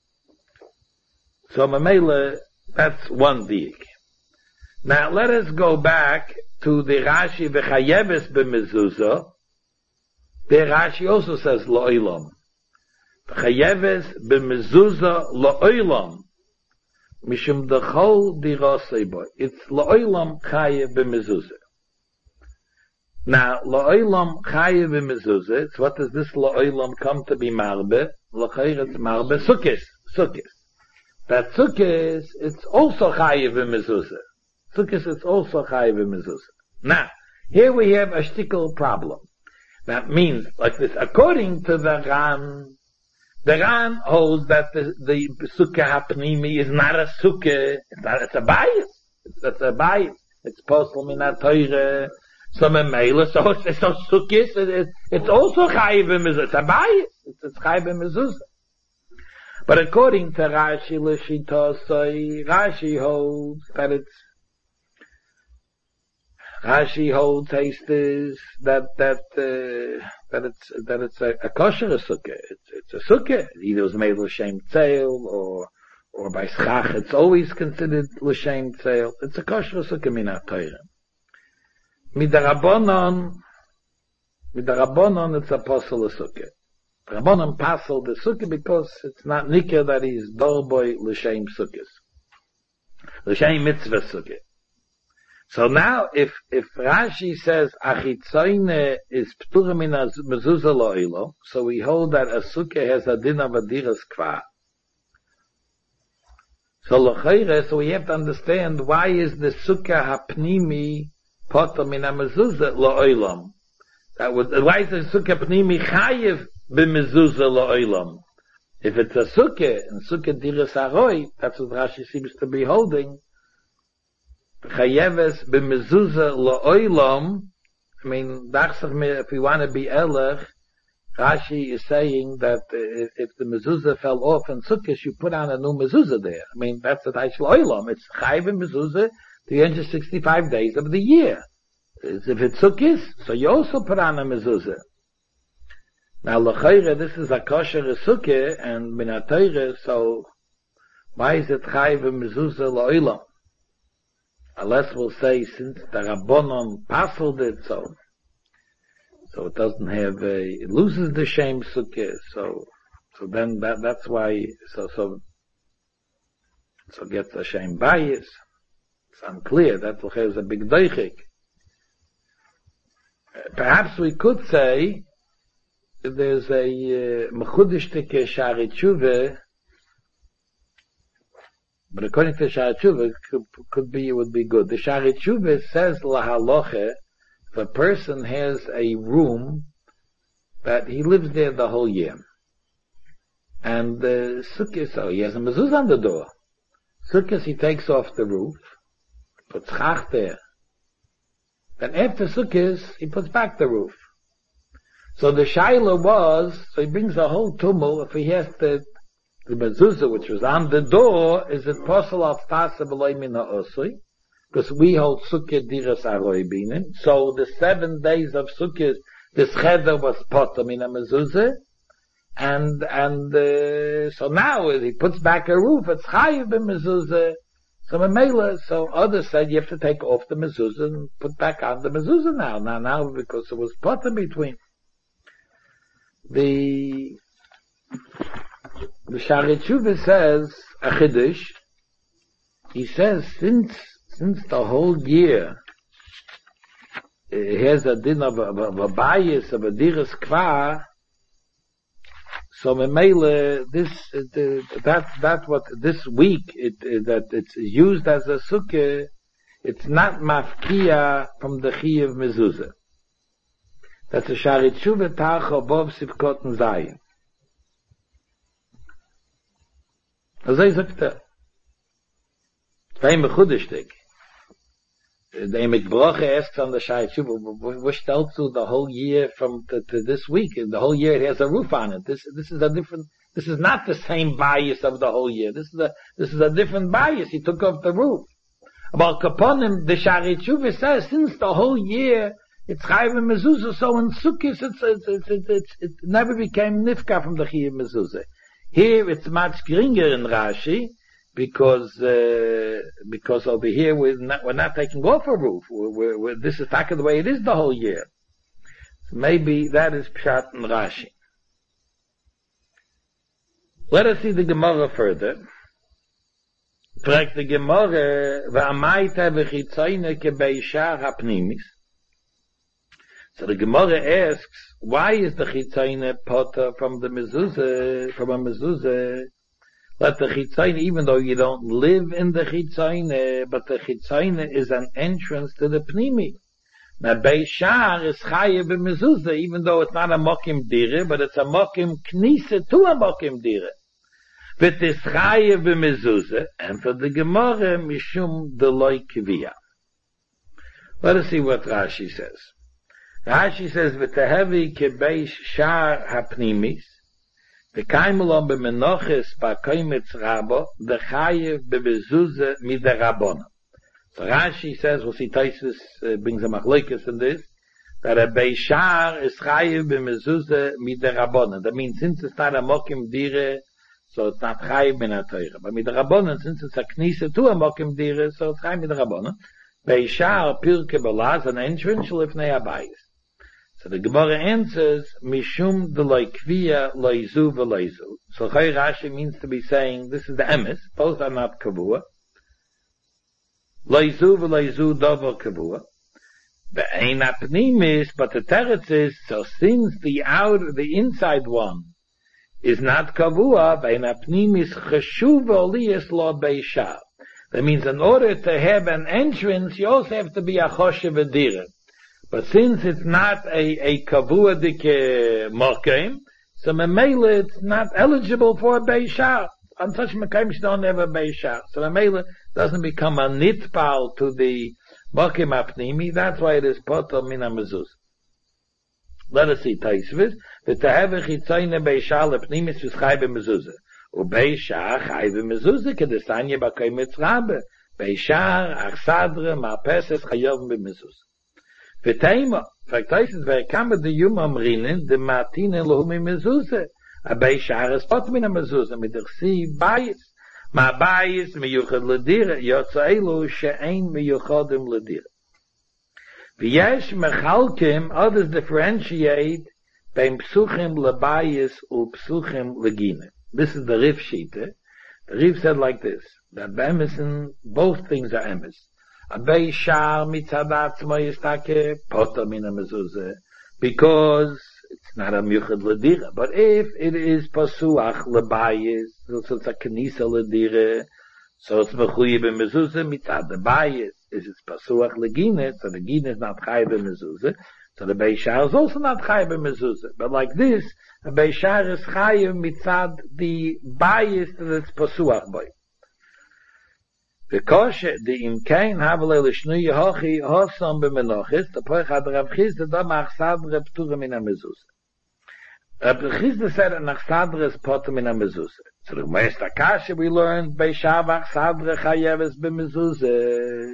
So Mamela, that's one diik. Now let us go back to the Rashi v'chayeves b'mezuzah. The Rashi also says lo'olam. V'chayeves b'mezuzah lo'olam. Mishum dechol dirosei bo. It's lo'olam chayev b'mezuzah. Now, la'olam chayev b'mezuzah. So what does this la'olam come to be marbe? L'chayr it's marbe sukkis, sukkis. That sukkis, it's also chayev b'mezuzah. Sukkis, it's also chayev b'mezuzah. Now, here we have a shtickle problem. That means, like this, according to the Ran, the Ran holds that the, the sukkah hapnimi is not a sukkah, it's, not, it's a bias. It's, it's a bias. It's postal minat Torah. So memela, so it's so sukkis, it, it's also chayiv b'mezuzah. It's a bias. It's, it's chayiv b'mezuzah. But according to Rashi, l'shitosai, Rashi holds that it's Rashi holds hastes that that uh, that it's that it's a, a kosher sukkah. It's it's a sukkah. It either was made l'shem tzeil or or by schach, it's always considered l'shem tzeil. It's a kosher sukkah min ha-Torah. Midarabonon, midarabonon, it's a posel sukkah. Rabbonon passel the sukkah because it's not nikah that he's dorboy l'shem sukkahs. L'shem mitzvah sukkah. So now, if, if Rashi says, achitzoyne is p'tura min mezuzah lo'ilo, so we hold that a sukkah has a din of a diras kvar. So l'chayre, so we have to understand why is the sukkah hapnimi potter min mezuzah lo'olam. That would, why is the sukkah pnimi chayiv b'mezuzah lo'olam? If it's a sukkah, and sukkah diras aroi, that's what Rashi seems to be holding, chayeves b'mezuzah lo'olam, I mean, if we want to be elech, Rashi is saying that if, if the mezuzah fell off in sukkahs, you put on a new mezuzah there. I mean, that's the Taish lo'olam. It's chayiv b'mezuzah three hundred sixty-five days of the year. If it's sukkahs, so you also put on a mezuzah. Now, l'chayre, this is a kosher sukkah, and min ha-Torah, so why is it chayiv b'mezuzah lo'olam? Unless we'll say, since the Rabbonon passed it, so, so it doesn't have a, it loses the shame sukkah, so, so then that, that's why, so, so, so gets a shame bias. It's unclear, that is a big deichik. Perhaps we could say, there's a, mechudishtike shari tshuva, but according to Shari Tshuva, it could, could be, it would be good. The Shari Tshuva says, lahaloche, if a person has a room, that he lives there the whole year. And the sukkah, so he has a mezuzah on the door. Sukkah, he takes off the roof, puts chach there. Then after sukkahs, he puts back the roof. So the shaila was, so he brings a whole tumul, if he has the The mezuzah, which was on the door, is it possible of tasa b'loy min ha'osui? Because we hold sukkah diras aroi binin. So the seven days of sukkah, this cheder was potter min ha'mezuzah. And, and, uh, so now he puts back a roof, it's chayiv b'mezuzah. So Mamela, so others said you have to take off the mezuzah and put back on the mezuzah now. Now, now, because it was potter between. The, The Shari Tshuva says, a chiddush, he says, since, since the whole year, it has a din of a, of a bias, of a diras kvar, so memele, this, the, that, that what, this week, it, it, that it's used as a sukkah, it's not mafkia from the chiyuv mezuzah. That's a Shari Tshuva tach above sivkot and zayin. Also ich sagte, fein mechudishtik. The Emek Bracha asks on the Shai Tshuva, what stellt to the whole year from to, to this week? The whole year it has a roof on it. This, this is a different, this is not the same bias of the whole year. This is a, this is a different bias. He took off the roof. About Kaponim, the Shai Tshuva says, since the whole year, it's Chayiv and Mezuzah, so in Sukkot, it's, it's, it's, it's, it's, it never became Nifka from the Chayiv Mezuzah. Here it's much geringer in Rashi, because, uh, because over here we're not, we're not taking off a roof. We're, we're, we're, this is taka the way it is the whole year. So maybe that is Pshat in Rashi. Let us see the Gemara further. Fragt the Gemara, v'amayta v'chitzayne kebeishar hapnimis. So the Gemara asks, why is the chitzayne potter from the mezuzah, from a mezuzah? Let the chitzayne, even though you don't live in the chitzayne, but the chitzayne is an entrance to the pnimi. Now, Beishar is chayev b'mezuzah, even though it's not a mokim dire, but it's a mokim knisa to a mokim dire. But it's chayev b'mezuzah, and for the Gemara, mishum deloi kiviyah. Let us see what Rashi says. Rashi says, "V'tehevi kebeish shar hapnimis, v'kaimulom b'menoches b'koimetz rabo, v'chayev b'mezuzah miderabona." So Rashi says, we'll see Taisus uh, brings a machlokes in this, that a beishar is chayev b'mezuzah miderabona. That means since it's not a mokim dire, so it's not chayiv min ha-Torah. But with the Rabbanon, since it's a knisa to a mokim dira, so it's chayiv with the Rabbanon. Beishar pirke belaz, an entrance lifnei habayis. So the Gemara answers, mishum de loy kviya loy zu v'loy zu. So Chay Rashi means to be saying, this is the emes, both are not kavua. Loy zu v'loy zu dover kavua. Be'ein apnimis, but the teretz is, so since the outer, the inside one, is not kavua, be'ein apnimis cheshuv oliyas lo beishar. That means in order to have an entrance, you also have to be a choshev adira. But since it's not a, a kavua dike mokem, so memela it's not eligible for a beishar. On such mokem, you don't have a beishar. So memela doesn't become a nitpal to the mokem apnimi. That's why it is potel min ha-mezuzah. Let us see Taisvis. The tehevich itzoyne beishar lepnimis is chai b'mezuzah. Ubeishar chai b'mezuzah kedesanye b'kei mitzrabe. Beishar achsadre ma'peses chayov b'mezuzah. V'teima, Taisvis ve'kama de yum amrinin de matine lohumi mezuzah. A beishar is pot min ha-mezuzah. Midachsi bayis. Ma bayis miyuchad ledira. Yotzaelu she'ein miyuchadim ledira. V'yesh mechalkim, others differentiate beim psuchim lebayis u psuchim legine. This is the Rif Shita. The Rif said like this, that be'emison, both things are emes. A beishar mitzadat tzmo poter min ha-mezuzah, because it's not a miyuchad ledira. But if it is pasuach lebayis, so it's a knisa ledira, so it's mechuyev b'mezuzah mitzad the bayis. Is it's pasuach legine, so the gine is not chayiv b'mezuzah, so the beishar is also not chayiv b'mezuzah. But like this, a beishar is chayiv mitzad the bias that it's pasuach by. The kosher, the imkein havelei l'shnui yehochi hosam b'menochis, the poich had Rav Chizda da machsadre p'tura min ha-mezuzah. Rav Chizda said that machsadre is potur min ha-mezuzah. So the Meister Kasha we learned, beishar machsadre chayev is b'mezuzah.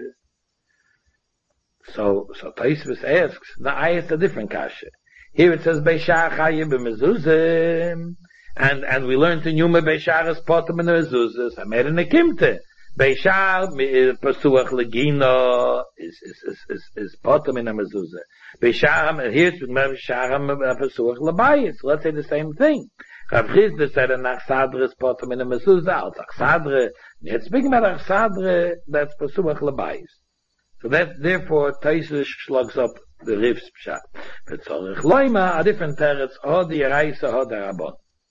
So, so Taisvis asks, now I asked a different kasha. Here it says, Beishar Chayev b'mezuzah, and, and we learned in Yuma, Beishar is poter min ha-mezuzah, so I made an akimte. Beishar, pasuach legino, is, is, is, is, is poter min ha-mezuzah. Beishar, here it's Beishar, pasuach lebayis. Let's say the same thing. Rav Chizda said, an achsadre is poter min ha-mezuzah, al achsadre, it's speaking about achsadre, that's pasuach lebayis. So that, therefore, Taisvish slugs up the Rif's pshat. But Tzorich Loima, a different teretz, Hod Yeraisa Hod HaRabon.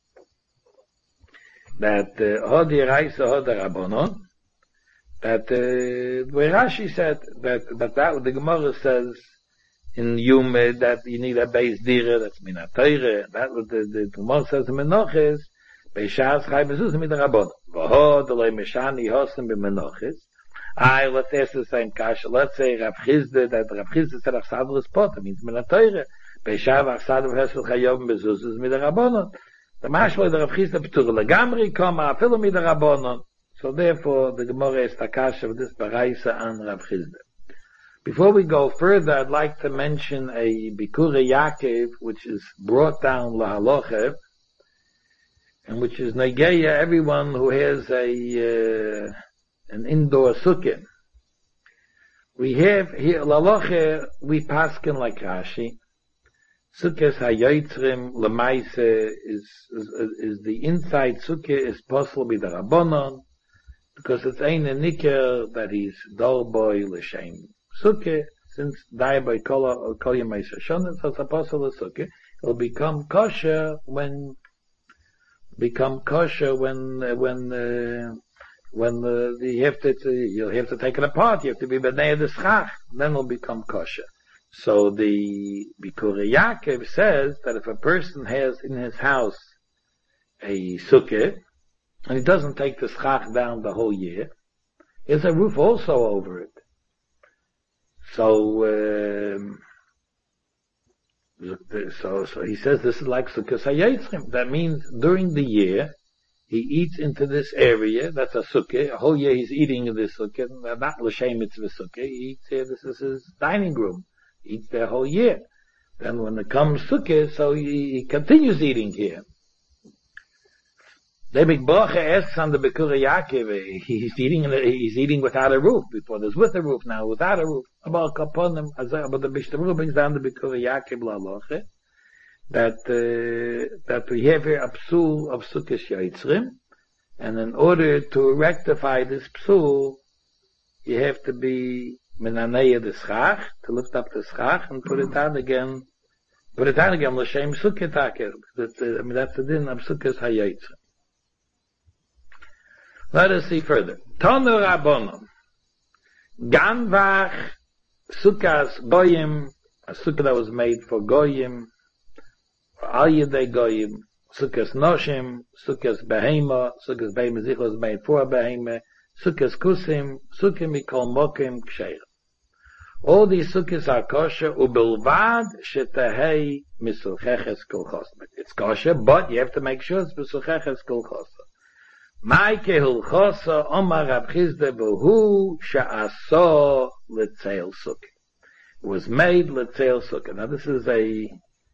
That, uh, Hod Yeraisa Hod HaRabonon, that, uh, where Rashi said, that, that, that, the Gemara says, in Yom, that you need a base dira, that's min ha-Torah, that what the, the Gemara says in Menoches, Beishar Chai B'mezuzah min ha-Rabon. V'hod Eloi Meshani Hosem b'Menoches. I, let's ask the same kasha. Let's say Rav Chizda, that Rav Chizda said Achsadr is poter, means min ha-Torah. Beishar Achsadr Hesel Chayov B'mezuzah is min ha-Rabbanon. The mashloy the Rav Chizda P'tur legamri koma, afilu min ha-Rabbanon. So therefore, the Gemara is the kasha of this Baraisa and Rav Chizda. Before we go further, I'd like to mention a Bikurei Yaakov, which is brought down lahalocha, and which is negeya everyone who has a, uh, an indoor sukkah. We have here, laloche, we paskin like Rashi. Sukkahs hayotzrim lemaise is, is, is the inside sukkah is possible with the Rabbanon, because it's ein a nicker that he's dull boy l'shem sukkah, since die by kol kol yemei shonim, so it's a possible sukkah. It'll become kosher when, become kosher when, when, uh, when uh, you have to, you'll have to take it apart, you have to be b'nei the schach, then it'll become kosher. So the Bikurei Yaakov says that if a person has in his house a sukkah, and he doesn't take the schach down the whole year, there's a roof also over it. So, um, so, so he says this is like sukkah hayotzrim. That means during the year, he eats into this area, that's a sukkah, a whole year he's eating in this sukkah, not l'shem mitzvah sukkah, he eats here, this is his dining room, he eats there a whole year. Then when it comes sukkah, so he, he continues eating here. David Bacher asks on the Bekura Yaakov, he's eating, he's eating without a roof. Before there's with a roof, now without a roof. About Kaponim, but the Bishtaru brings down the Bekura Yaakov Laloche, that, uh, that we have here a psul of Sukkot Yotzrim, and in order to rectify this psul, you have to be Menaneya the Schach, to lift up the Schach and put it down again, put it down again, L'Shem Sukkot Taker, that's, uh, I mean, that's the din of Sukkot HaYotzrim. Let us see further. Tonu Rabbonim. Ganvach Sukkas Goyim, a sukkah that was made for Goyim, for Al Yedei Goyim, Sukkas Noshim, Sukkas Behema, Sukkas Behema Zich was made for Behema, Sukkas Kusim, Sukkim Mikol Mokim Ksheir. All these sukkahs are kosher, ubelvad shetahei misucheches kolchos. It's kosher, but you have to make sure it's misucheches kolchos. My kehulchosa omar Rab Chizda v'hu sha'aso l'tzeil sukkah. It was made l'tzeil sukkah. Now this is a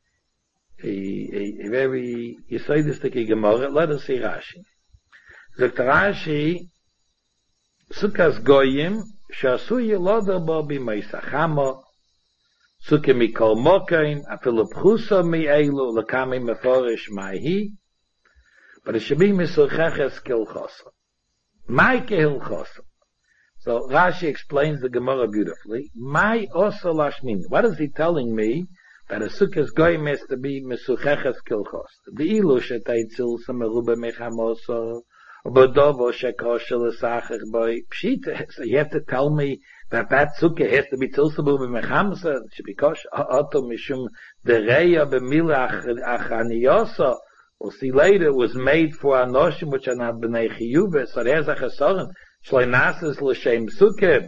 a, a, a very yesodistic Gemara. Let us see Rashi. Zok Rashi, sukkahs goyim sha'asu yeloda bo b'meisachama sukkah mikol mokaim afilu pchusa mi'elu l'kami meforish ma'hi. But it should be misucheches kilchosa. My kilchosa. So Rashi explains the Gemara beautifully. My osa lashmin. What is he telling me? That a sukkah's goyim has to be misucheches kilchosa. The ilu shetaitzil sameruba mechamosa obodovo shekosha l'sachach boy pshita. So you have to tell me that that sukkah has to be tilsabu b'mechamosa. It should be kosher. Oto mishum dereya b'milach achaniosa. We'll see later, it was made for Anoshim, which are not B'nai Chiyuva, so there's a Chesaron. Shleinas L'Shem Sukkah.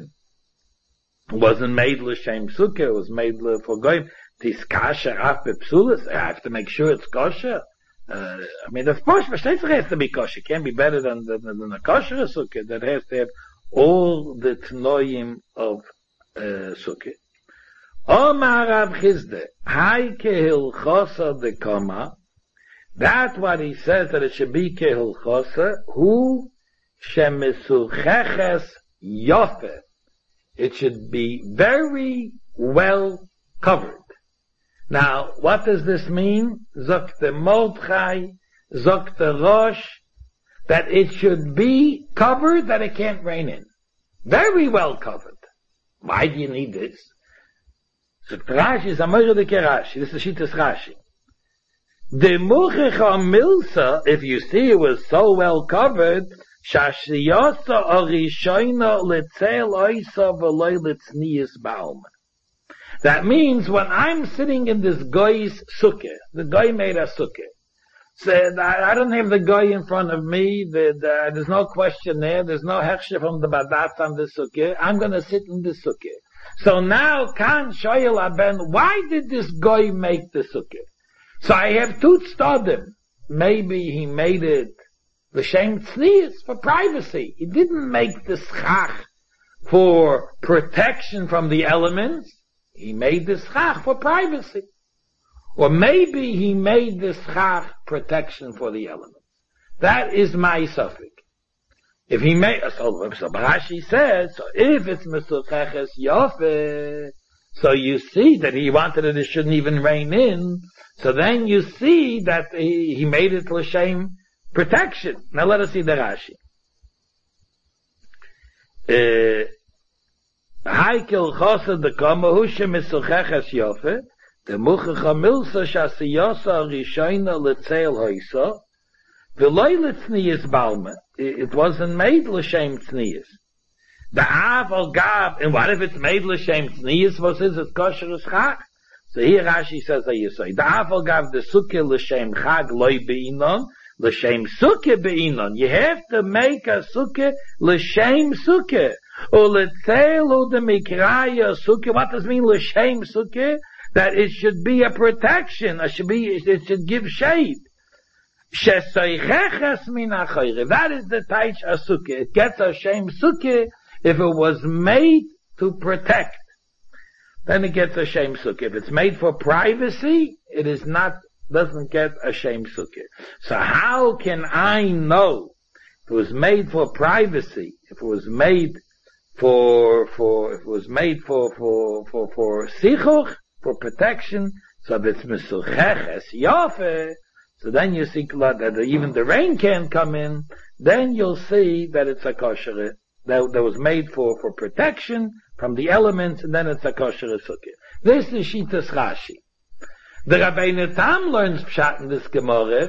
It wasn't made L'Shem Sukkah, it was made for Goyim. Tis Kasher Af B'Psulis, I have to make sure it's kosher. Uh, I mean, of course, Vashteitzach has to be kosher. It can't be better than, than, than a kosher Sukkah that has to have all the Tnoyim of uh, Sukkah. Omar Rav Chizde, Hai Kehil Chosa de Koma. That's what he says, that it should be kehul chosa, hu shemesucheches yofe. It should be very well covered. Now, what does this mean? Zok the Mordechai, zok the Rosh, that it should be covered, that it can't rain in. Very well covered. Why do you need this? Zok the Rashi is Amor de Kerashi. This is Shittas Rashi. The Muchecha Milsa, if you see it was so well covered, Shashiyasa Arishoina Letzel Oisa V'loi Letznius Ba'alma. That means when I'm sitting in this guy's sukkah, the guy made a sukkah. Said, I, I don't have the guy in front of me, the, the, there's no question there, there's no hechsher from the badat on the sukkah, I'm gonna sit in the sukkah. So now, Kan Shoyel Aben, why did this guy make the sukkah? So I have two tzadim. Maybe he made it l'shem tznius, for privacy. He didn't make the schach for protection from the elements. He made the schach for privacy. Or maybe he made the schach protection for the elements. That is my suffix. If he made, so, so Rashi says, so if it's mesucheches yofe, so you see that he wanted that it shouldn't even rain in. So then you see that he, he made it l'shem protection. Now let us see the Rashi. Haikel chosa de kama hushe misucheches yofe, the muchecha milsa shasiyasa rishoina letzeil hoisa, v'loi letznius balma. It wasn't made l'shem tznius. The av al gav, and what if it's made l'shem tznius? What is it? Kosher schach? So here Rashi says that you say, the afal gav the sukkah l'shem chag loy be'inon, l'shem sukkah be'inon. You have to make a sukkah l'shem sukkah. Or l'tzeil u de mikraya sukkah. What does it mean l'shem sukkah? That it should be a protection. It should be, it should give shade. Shesoicheches min ha'chayre. That is the taich a sukkah. It gets a shem sukkah if it was made to protect. Then it gets a shem sukkah. If it's made for privacy, it is not doesn't get a shame sukkah. So how can I know if it was made for privacy, if it was made for, for, if it was made for, for, for, for sichuch, for protection, so that it's mesucheches yafe, so then you see that even the rain can't come in, then you'll see that it's a kosher, that, that was made for, for protection from the elements, and then it's a kosher sukkah. This is Shitas Rashi. The Rabbeinu Tam learns Pshat in this Gemara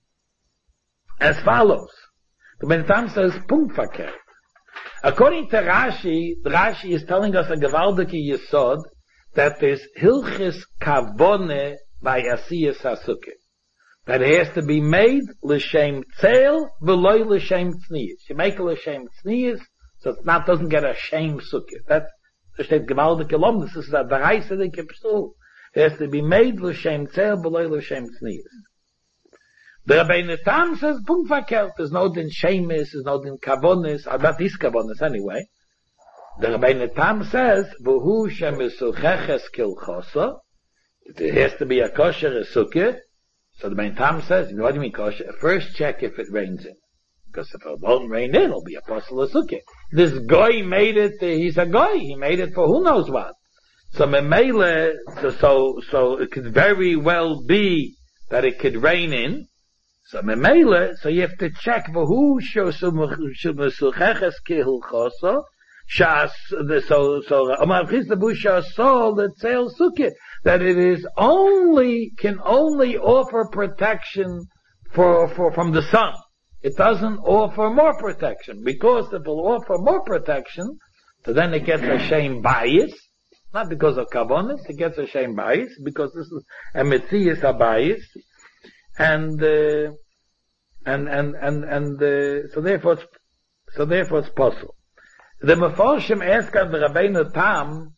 as follows. The Rabbeinu Tam says, Punkt verkehrt. According to Rashi, Rashi is telling us a gewaldige yesod that there's hilchis kavone by asiyas hasukkah. That it has to be made l'shem tzeil v'loy l'shem tznius. You make it l'shem tznius, so it not doesn't get a shame sukkah. That's the state gewaldige lomnus. This is a daraisa de kipsul. It has to be made l'shem tzeil v'loy l'shem tznius. The Rabbeinu Tam says, Punkt verkehrt, there's no din shemis, there's no din kavonis, or not these kavonis anyway. The Rabbeinu Tam says, V'hu shemesucheches kilchosa, it has to be a kosher sukkah. So the Rabbeinu Tam says, you know what do you mean kosher? First check if it rains in. Because if it won't rain in, it'll be a possible sukkah. This guy made it, he's a guy, he made it for who knows what. So memele, so, so, so it could very well be that it could rain in. So memele, so you have to check v'hu shemesucheches kilchosa, Shas, so, so, Amar Chistabu Shasol, that sales sukkah, that it is only, can only offer protection for, for, from the sun. It doesn't offer more protection, because if it will offer more protection, so then it gets a shame bias, not because of kavonis, it gets a shame bias, because this is a metzias a bias, and, uh, and, and, and, and, uh, so therefore it's, so therefore it's possible. The Mefarshim ask on the Rabbeinu Tam,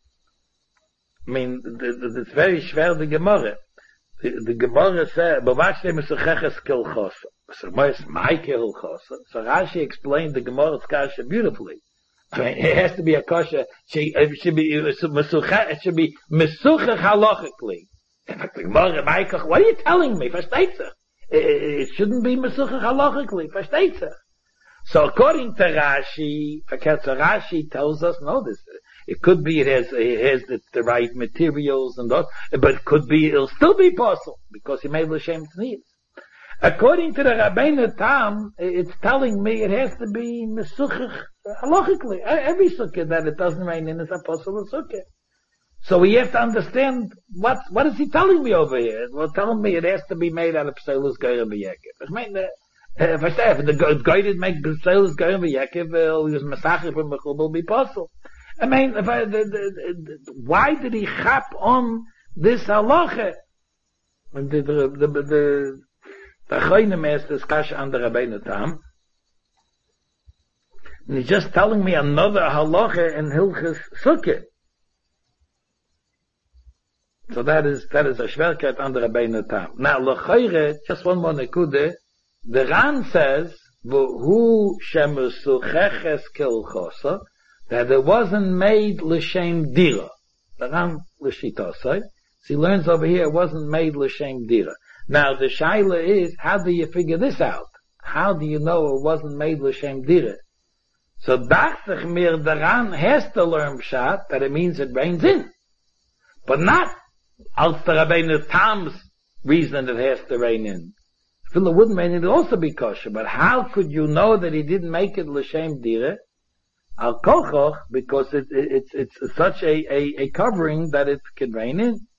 I mean, it's very schwer, the Gemara. The, the Gemara says, B'vashte mesucheches kilchosa. So, my kilchosa. So Rashi explained the Gemara's kasha beautifully. I mean, it has to be a kasha, it should be, it should be mesuchech halachically. In fact, the Gemara, what are you telling me? Versteht sich? It shouldn't be mesuchech halachically. Versteht sich? So according to Rashi, Rashi tells us, no, this, it could be it has, it has the, the right materials and those, but it could be, it'll still be possible, because he made l'shem tznius. According to the Rabbeinu Tam, it's telling me it has to be mesuchach, halachically. Every sukkah that it doesn't rain in is a possible sukkah. So we have to understand, what, what is he telling me over here? Well, telling me it has to be made out of pseulus geir b'yekev. I mean, Uh, verstehe, if the guy didn't make sales going to Yaakov, uh, he was Masachir from Mechubal, will be possible. I mean, if I, the, the, the, why did he chap on this halacha? And the, the, the, the, the Chaynim asked this kasha on the Rabbeinu Tam. And he's just telling me another halacha in Hilchas Sukkah. So that is, that is a Schwerkeit on the Rabbeinu Tam. Now, L'chayre, just one more nekude, the Ran says, "V'hu shemesucheches kilchosa," that it wasn't made l'shem dira. The Ran l'shitosai. So he learns over here it wasn't made l'shem dira. Now the shaila is, how do you figure this out? How do you know it wasn't made l'shem dira? So dachtach mir, the Ran has to learn pshat that it means it rains in, but not als the Rabbeinu Tam's reason it has to rain in. If it wouldn't rain, it'd also be kosher. But how could you know that he didn't make it l'shem dira? Al kochoch, because it, it, it's it's such a, a, a covering that it can rain in.